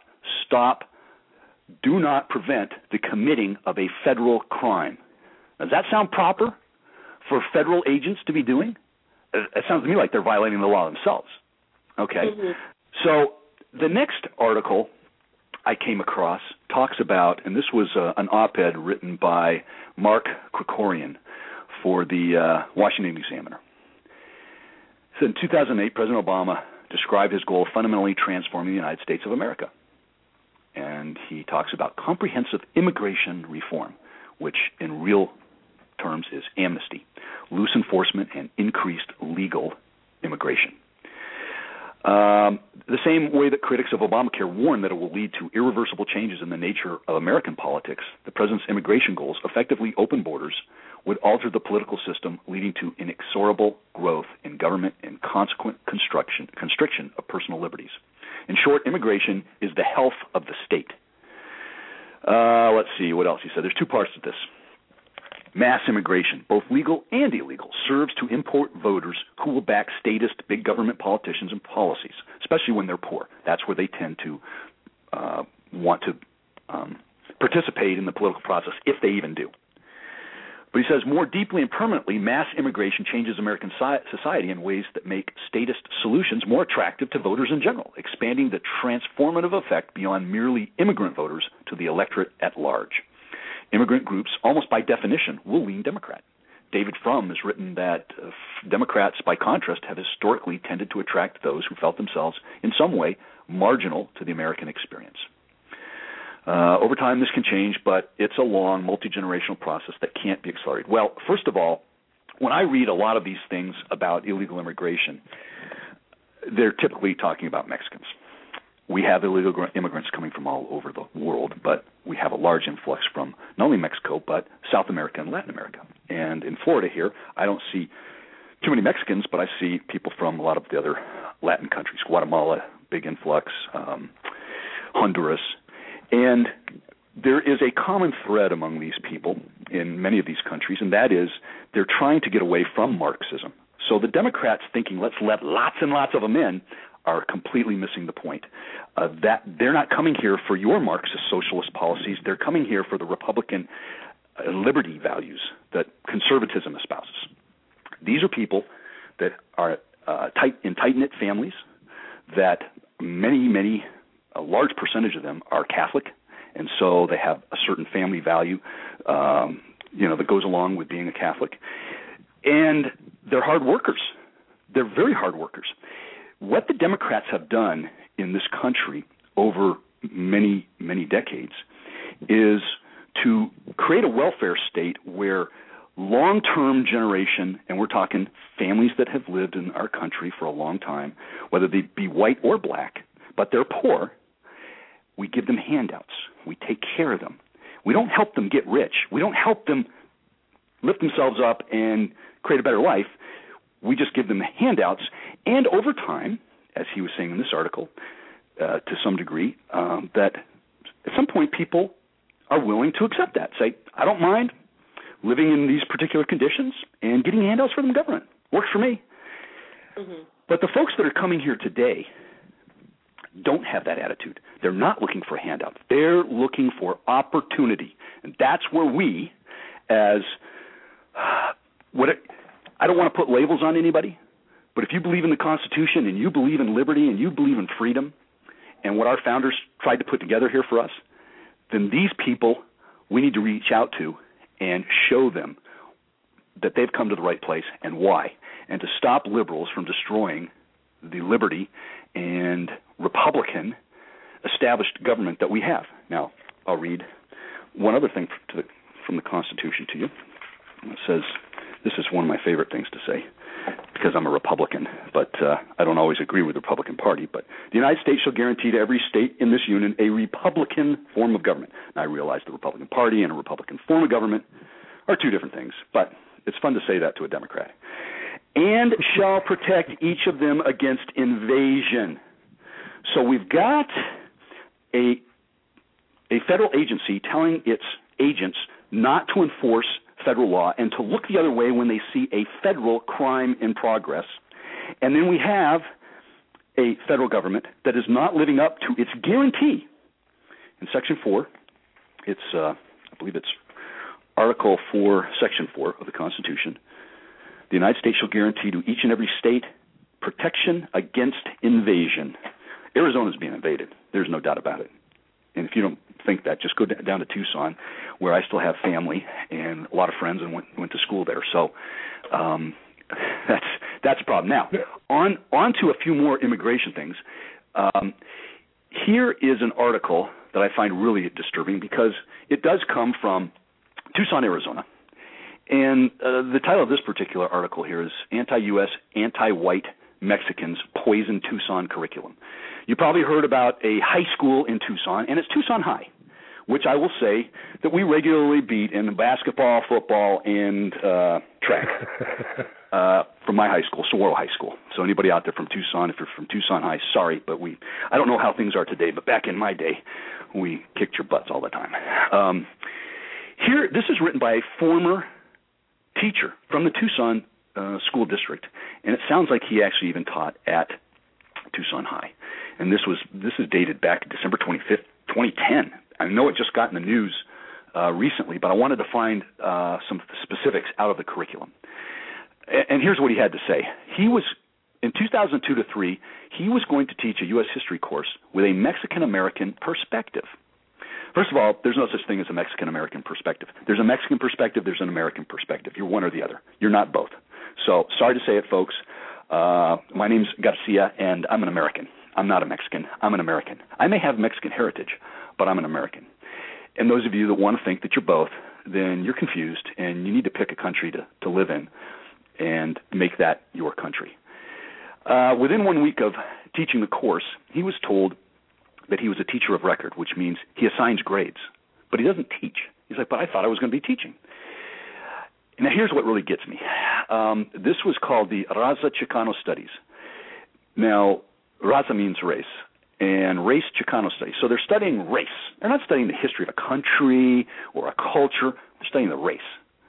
Do not prevent the committing of a federal crime. Does that sound proper for federal agents to be doing? It sounds to me like they're violating the law themselves. Okay. Mm-hmm. So the next article I came across talks about, and this was an op-ed written by Mark Krikorian for the Washington Examiner. So in 2008, President Obama described his goal of fundamentally transforming the United States of America. And he talks about comprehensive immigration reform, which in real terms is amnesty, loose enforcement, and increased legal immigration. The same way that critics of Obamacare warn that it will lead to irreversible changes in the nature of American politics, the president's immigration goals, effectively open borders, would alter the political system, leading to inexorable growth in government and consequent constriction of personal liberties. In short, immigration is the health of the state. Let's see what else he said. There's two parts to this. Mass immigration, both legal and illegal, serves to import voters who will back statist big government politicians and policies, especially when they're poor. That's where they tend to want to participate in the political process, if they even do. But he says more deeply and permanently, mass immigration changes American society in ways that make statist solutions more attractive to voters in general, expanding the transformative effect beyond merely immigrant voters to the electorate at large. Immigrant groups, almost by definition, will lean Democrat. David Frum has written that Democrats, by contrast, have historically tended to attract those who felt themselves in some way marginal to the American experience. Over time, this can change, but it's a long, multi-generational process that can't be accelerated. Well, first of all, when I read a lot of these things about illegal immigration, they're typically talking about Mexicans. We have illegal immigrants coming from all over the world, but we have a large influx from not only Mexico, but South America and Latin America. And in Florida here, I don't see too many Mexicans, but I see people from a lot of the other Latin countries, Guatemala, big influx, Honduras. And there is a common thread among these people in many of these countries, and that is they're trying to get away from Marxism. So the Democrats thinking, let's let lots and lots of them in, are completely missing the point. That they're not coming here for your Marxist socialist policies. They're coming here for the Republican liberty values that conservatism espouses. These are people that are in tight-knit families, that a large percentage of them are Catholic, and so they have a certain family value, that goes along with being a Catholic. And they're hard workers. They're very hard workers. What the Democrats have done in this country over many, many decades is to create a welfare state where long-term generation, and we're talking families that have lived in our country for a long time, whether they be white or black, but they're poor, we give them handouts. We take care of them. We don't help them get rich. We don't help them lift themselves up and create a better life. We just give them handouts. And over time, as he was saying in this article, to some degree, that at some point people are willing to accept that. Say, I don't mind living in these particular conditions and getting handouts from the government. Works for me. Mm-hmm. But the folks that are coming here today don't have that attitude. They're not looking for handouts. They're looking for opportunity. And that's where we, as I don't want to put labels on anybody, but if you believe in the Constitution and you believe in liberty and you believe in freedom and what our founders tried to put together here for us, then these people we need to reach out to and show them that they've come to the right place and why, and to stop liberals from destroying the liberty and Republican established government that we have. Now, I'll read one other thing from the Constitution to you. It says, this is one of my favorite things to say, because I'm a Republican, but I don't always agree with the Republican Party, but the United States shall guarantee to every state in this union a Republican form of government. Now, I realize the Republican Party and a Republican form of government are two different things, but it's fun to say that to a Democrat. And shall protect each of them against invasion. So we've got a federal agency telling its agents not to enforce federal law and to look the other way when they see a federal crime in progress. And then we have a federal government that is not living up to its guarantee. In Section 4, it's I believe it's Article 4, Section 4 of the Constitution. The United States shall guarantee to each and every state protection against invasion. Arizona's being invaded. There's no doubt about it. And if you don't think that, just go down to Tucson, where I still have family and a lot of friends and went to school there. So that's a problem. Now, on to a few more immigration things. Here is an article that I find really disturbing because it does come from Tucson, Arizona. And the title of this particular article here is Anti-U.S., Anti-White Mexicans Poison Tucson Curriculum. You probably heard about a high school in Tucson, and it's Tucson High, which I will say that we regularly beat in basketball, football, and track from my high school, Saguaro High School. So anybody out there from Tucson, if you're from Tucson High, sorry, but I don't know how things are today, but back in my day, we kicked your butts all the time. Here, this is written by a former teacher from the Tucson school district, and it sounds like he actually even taught at Tucson High. And this is dated back December 25th, 2010. I know it just got in the news recently, but I wanted to find some specifics out of the curriculum. And here's what he had to say. He was, in 2002 to 3, he was going to teach a U.S. history course with a Mexican-American perspective. First of all, there's no such thing as a Mexican-American perspective. There's a Mexican perspective, there's an American perspective. You're one or the other. You're not both. So sorry to say it, folks. My name's Garcia, and I'm an American. I'm not a Mexican. I'm an American. I may have Mexican heritage, but I'm an American. And those of you that want to think that you're both, then you're confused, and you need to pick a country to live in and make that your country. Within 1 week of teaching the course, he was told that he was a teacher of record, which means he assigns grades, but he doesn't teach. He's like, but I thought I was going to be teaching. Now, here's what really gets me. This was called the Raza Chicano Studies. Now, Raza means race, and race Chicano Studies. So they're studying race. They're not studying the history of a country or a culture. They're studying the race.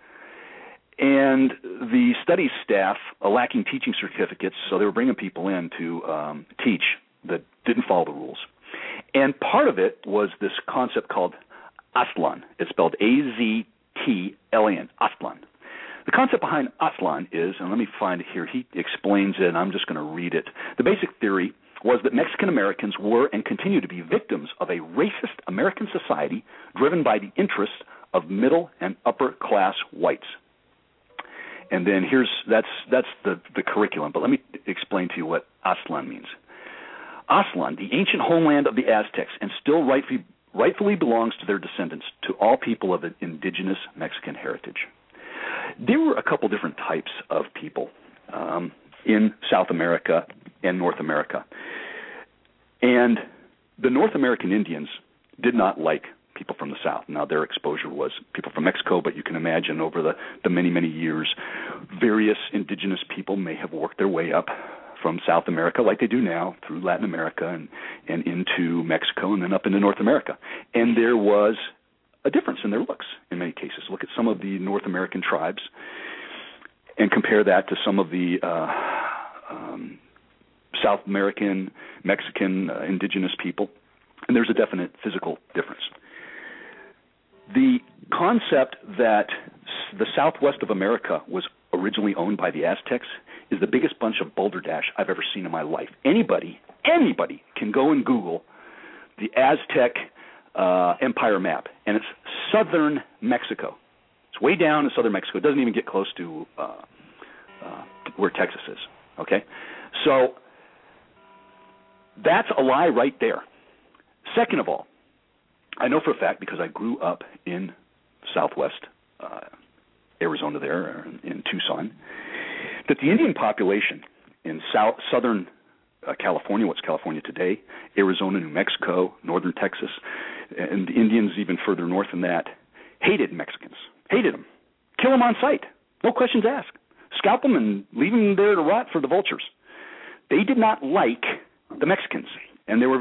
And the studies staff lacking teaching certificates, so they were bringing people in to teach that didn't follow the rules. And part of it was this concept called Aztlan. It's spelled A-Z-T-L-A-N, Aztlan. The concept behind Aztlan is, and let me find it here, he explains it, and I'm just going to read it. The basic theory was that Mexican Americans were and continue to be victims of a racist American society driven by the interests of middle and upper class whites. And then that's the curriculum, but let me explain to you what Aztlan means. Aztlan, the ancient homeland of the Aztecs, and still rightfully belongs to their descendants, to all people of indigenous Mexican heritage. There were a couple different types of people in South America and North America. And the North American Indians did not like people from the South. Now, their exposure was people from Mexico, but you can imagine over the many, many years, various indigenous people may have worked their way up from South America like they do now through Latin America and into Mexico and then up into North America. And there was a difference in their looks in many cases. Look at some of the North American tribes and compare that to some of the South American, Mexican, indigenous people, and there's a definite physical difference. The concept that the southwest of America was originally owned by the Aztecs is the biggest bunch of balderdash I've ever seen in my life. Anybody can go and Google the Aztec empire map, and it's southern Mexico. It's way down in southern Mexico. It doesn't even get close to where Texas is, okay? So that's a lie right there. Second of all, I know for a fact because I grew up in Southwest Arizona there, in Tucson, that the Indian population in southern California, what's California today, Arizona, New Mexico, northern Texas, and the Indians even further north than that, hated Mexicans, hated them, kill them on sight, no questions asked, scalp them and leave them there to rot for the vultures. They did not like the Mexicans, and they were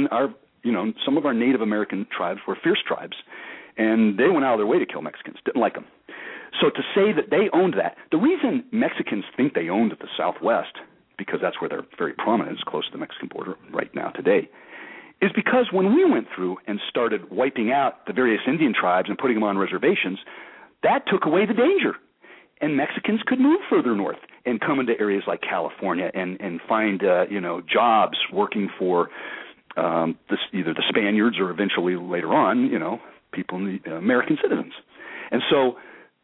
some of our Native American tribes were fierce tribes, and they went out of their way to kill Mexicans, didn't like them. So to say that they owned that, the reason Mexicans think they owned the Southwest, because that's where they're very prominent, it's close to the Mexican border right now today, is because when we went through and started wiping out the various Indian tribes and putting them on reservations, that took away the danger. And Mexicans could move further north and come into areas like California and find jobs working for either the Spaniards or eventually later on, people, American citizens. And so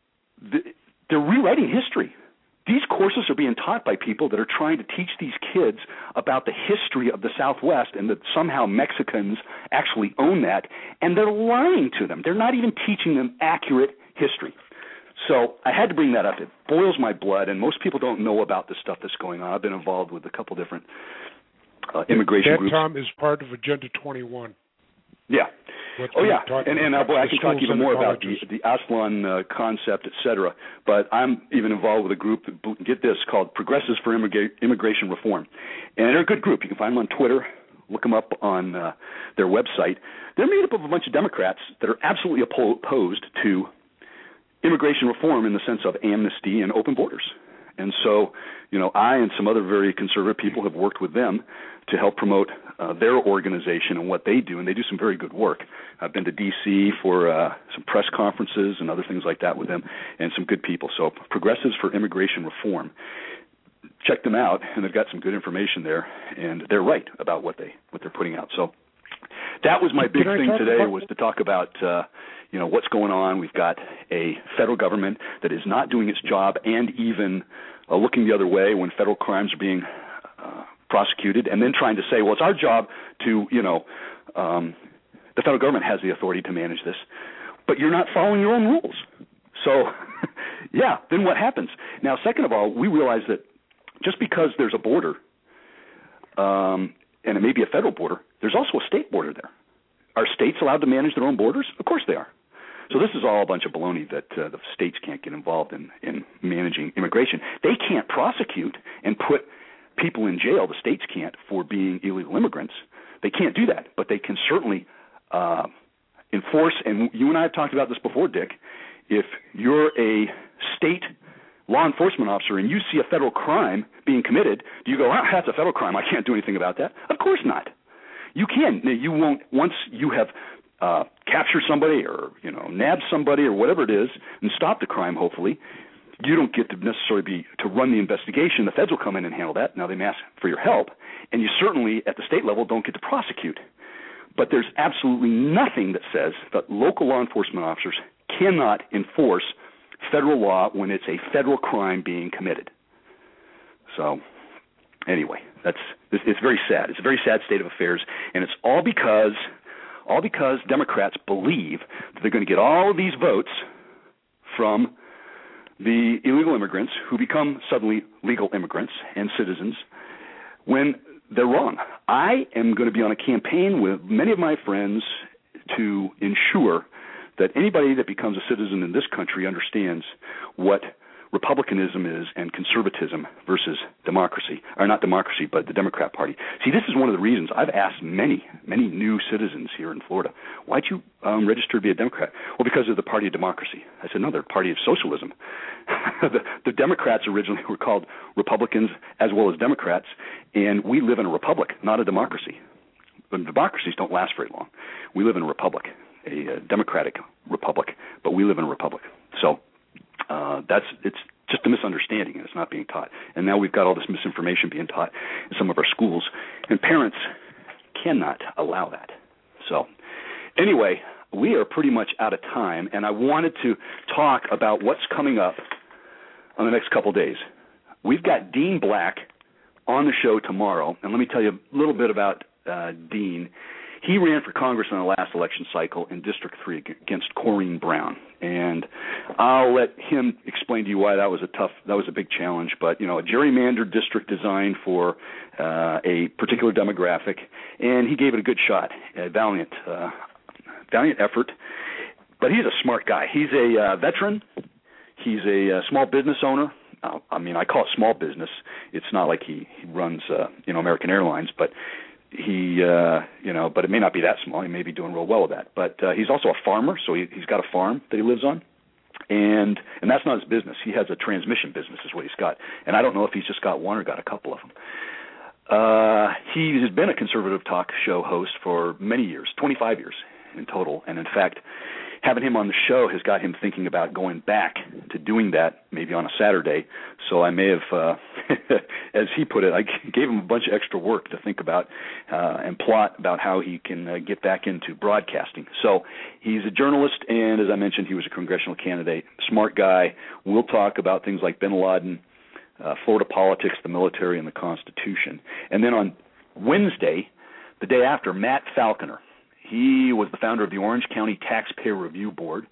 they're rewriting history. These courses are being taught by people that are trying to teach these kids about the history of the Southwest and that somehow Mexicans actually own that, and they're lying to them. They're not even teaching them accurate history. So I had to bring that up. It boils my blood, and most people don't know about the stuff that's going on. I've been involved with a couple different immigration groups. That, Tom, is part of Agenda 21. Yeah. And boy, I can talk even more about the Aslan concept, et cetera. But I'm even involved with a group, get this, called Progressives for Immigration Reform. And they're a good group. You can find them on Twitter. Look them up on their website. They're made up of a bunch of Democrats that are absolutely opposed to immigration reform in the sense of amnesty and open borders. And so, I and some other very conservative people have worked with them to help promote their organization and what they do, and they do some very good work. I've been to D.C. for some press conferences and other things like that with them, and some good people. So Progressives for Immigration Reform. Check them out, and they've got some good information there, and they're right about what they're putting out. So that was my big thing today, was to talk about what's going on. We've got a federal government that is not doing its job and even looking the other way when federal crimes are being prosecuted, and then trying to say, well, it's our job to, the federal government has the authority to manage this, but you're not following your own rules. So, then what happens? Now, second of all, we realize that just because there's a border, and it may be a federal border, there's also a state border there. Are states allowed to manage their own borders? Of course they are. So this is all a bunch of baloney that the states can't get involved in managing immigration. They can't prosecute and put people in jail. The states can't for being illegal immigrants. They can't do that, but they can certainly enforce. And you and I have talked about this before, Dick. If you're a state law enforcement officer and you see a federal crime being committed, do you go, that's a federal crime, I can't do anything about that? Of course not. You can. You won't. Once you have captured somebody or nabbed somebody or whatever it is and stopped the crime, hopefully, you don't get to necessarily to run the investigation. The feds will come in and handle that. Now they may ask for your help, and you certainly at the state level don't get to prosecute. But there's absolutely nothing that says that local law enforcement officers cannot enforce federal law when it's a federal crime being committed. So anyway, it's very sad. It's a very sad state of affairs, and it's all because Democrats believe that they're going to get all of these votes from the illegal immigrants who become suddenly legal immigrants and citizens when they're wrong. I am going to be on a campaign with many of my friends to ensure that anybody that becomes a citizen in this country understands what republicanism is and conservatism versus democracy, or not democracy, but the Democrat Party. See, this is one of the reasons I've asked many new citizens here in Florida, why'd you register to be a Democrat? Well, because of the party of democracy. I said, no, they're the party of socialism. The Democrats originally were called Republicans as well as Democrats, and we live in a republic, not a democracy. But democracies don't last very long. We live in a republic, a democratic republic, but we live in a republic. So it's just a misunderstanding, and it's not being taught. And now we've got all this misinformation being taught in some of our schools, and parents cannot allow that. So anyway, we are pretty much out of time, and I wanted to talk about what's coming up on the next couple of days. We've got Dean Black on the show tomorrow, and let me tell you a little bit about Dean. He ran for Congress in the last election cycle in District 3 against Corrine Brown, and I'll let him explain to you why that was a big challenge. But a gerrymandered district designed for a particular demographic, and he gave it a good shot, a valiant effort. But he's a smart guy. He's a veteran. He's a small business owner. I call it small business. It's not like he runs American Airlines, but but it may not be that small. He may be doing real well with that. But he's also a farmer, so he's got a farm that he lives on, and that's not his business. He has a transmission business, is what he's got. And I don't know if he's just got one or got a couple of them. He has been a conservative talk show host for many years, 25 years in total, and in fact, having him on the show has got him thinking about going back to doing that maybe on a Saturday. So I may have, as he put it, I gave him a bunch of extra work to think about and plot about how he can get back into broadcasting. So he's a journalist, and as I mentioned, he was a congressional candidate, smart guy. We'll talk about things like bin Laden, Florida politics, the military, and the Constitution. And then on Wednesday, the day after, Matt Falconer. He was the founder of the Orange County Taxpayer Review Board.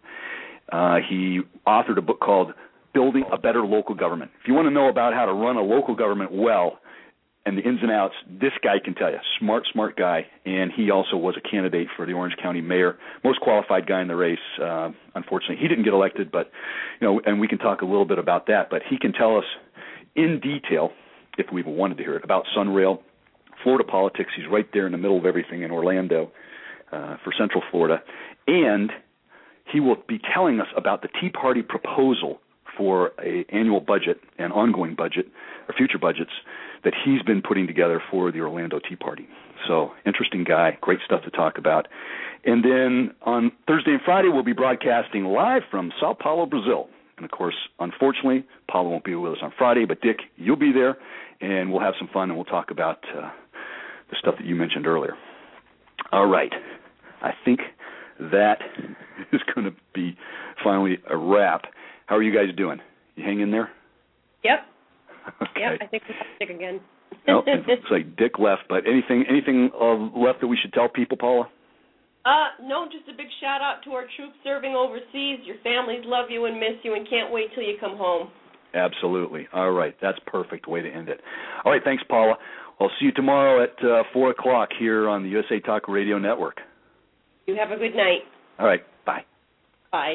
He authored a book called Building a Better Local Government. If you want to know about how to run a local government well and the ins and outs, this guy can tell you. Smart guy, and he also was a candidate for the Orange County mayor, most qualified guy in the race. Unfortunately, he didn't get elected, but and we can talk a little bit about that. But he can tell us in detail, if we even wanted to hear it, about Sunrail, Florida politics. He's right there in the middle of everything in Orlando. For Central Florida, and he will be telling us about the Tea Party proposal for an annual budget and ongoing budget or future budgets that he's been putting together for the Orlando Tea Party. So, interesting guy, great stuff to talk about. And then on Thursday and Friday, we'll be broadcasting live from Sao Paulo, Brazil. And, of course, unfortunately, Paulo won't be with us on Friday, but Dick, you'll be there, and we'll have some fun, and we'll talk about the stuff that you mentioned earlier. All right. I think that is going to be finally a wrap. How are you guys doing? You hang in there? Yep. Okay. Yep, I think we have Dick again. Nope, it looks like Dick left, but anything left that we should tell people, Paula? No, just a big shout out to our troops serving overseas. Your families love you and miss you and can't wait till you come home. Absolutely. All right, that's a perfect way to end it. All right, thanks, Paula. I'll see you tomorrow at 4 o'clock here on the USA Talk Radio Network. You have a good night. All right. Bye. Bye.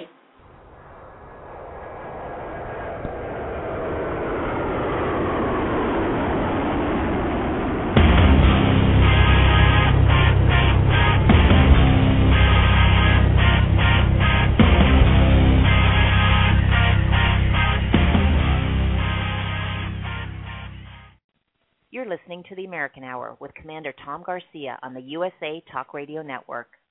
You're listening to the American Hour with Commander Tom Garcia on the USA Talk Radio Network.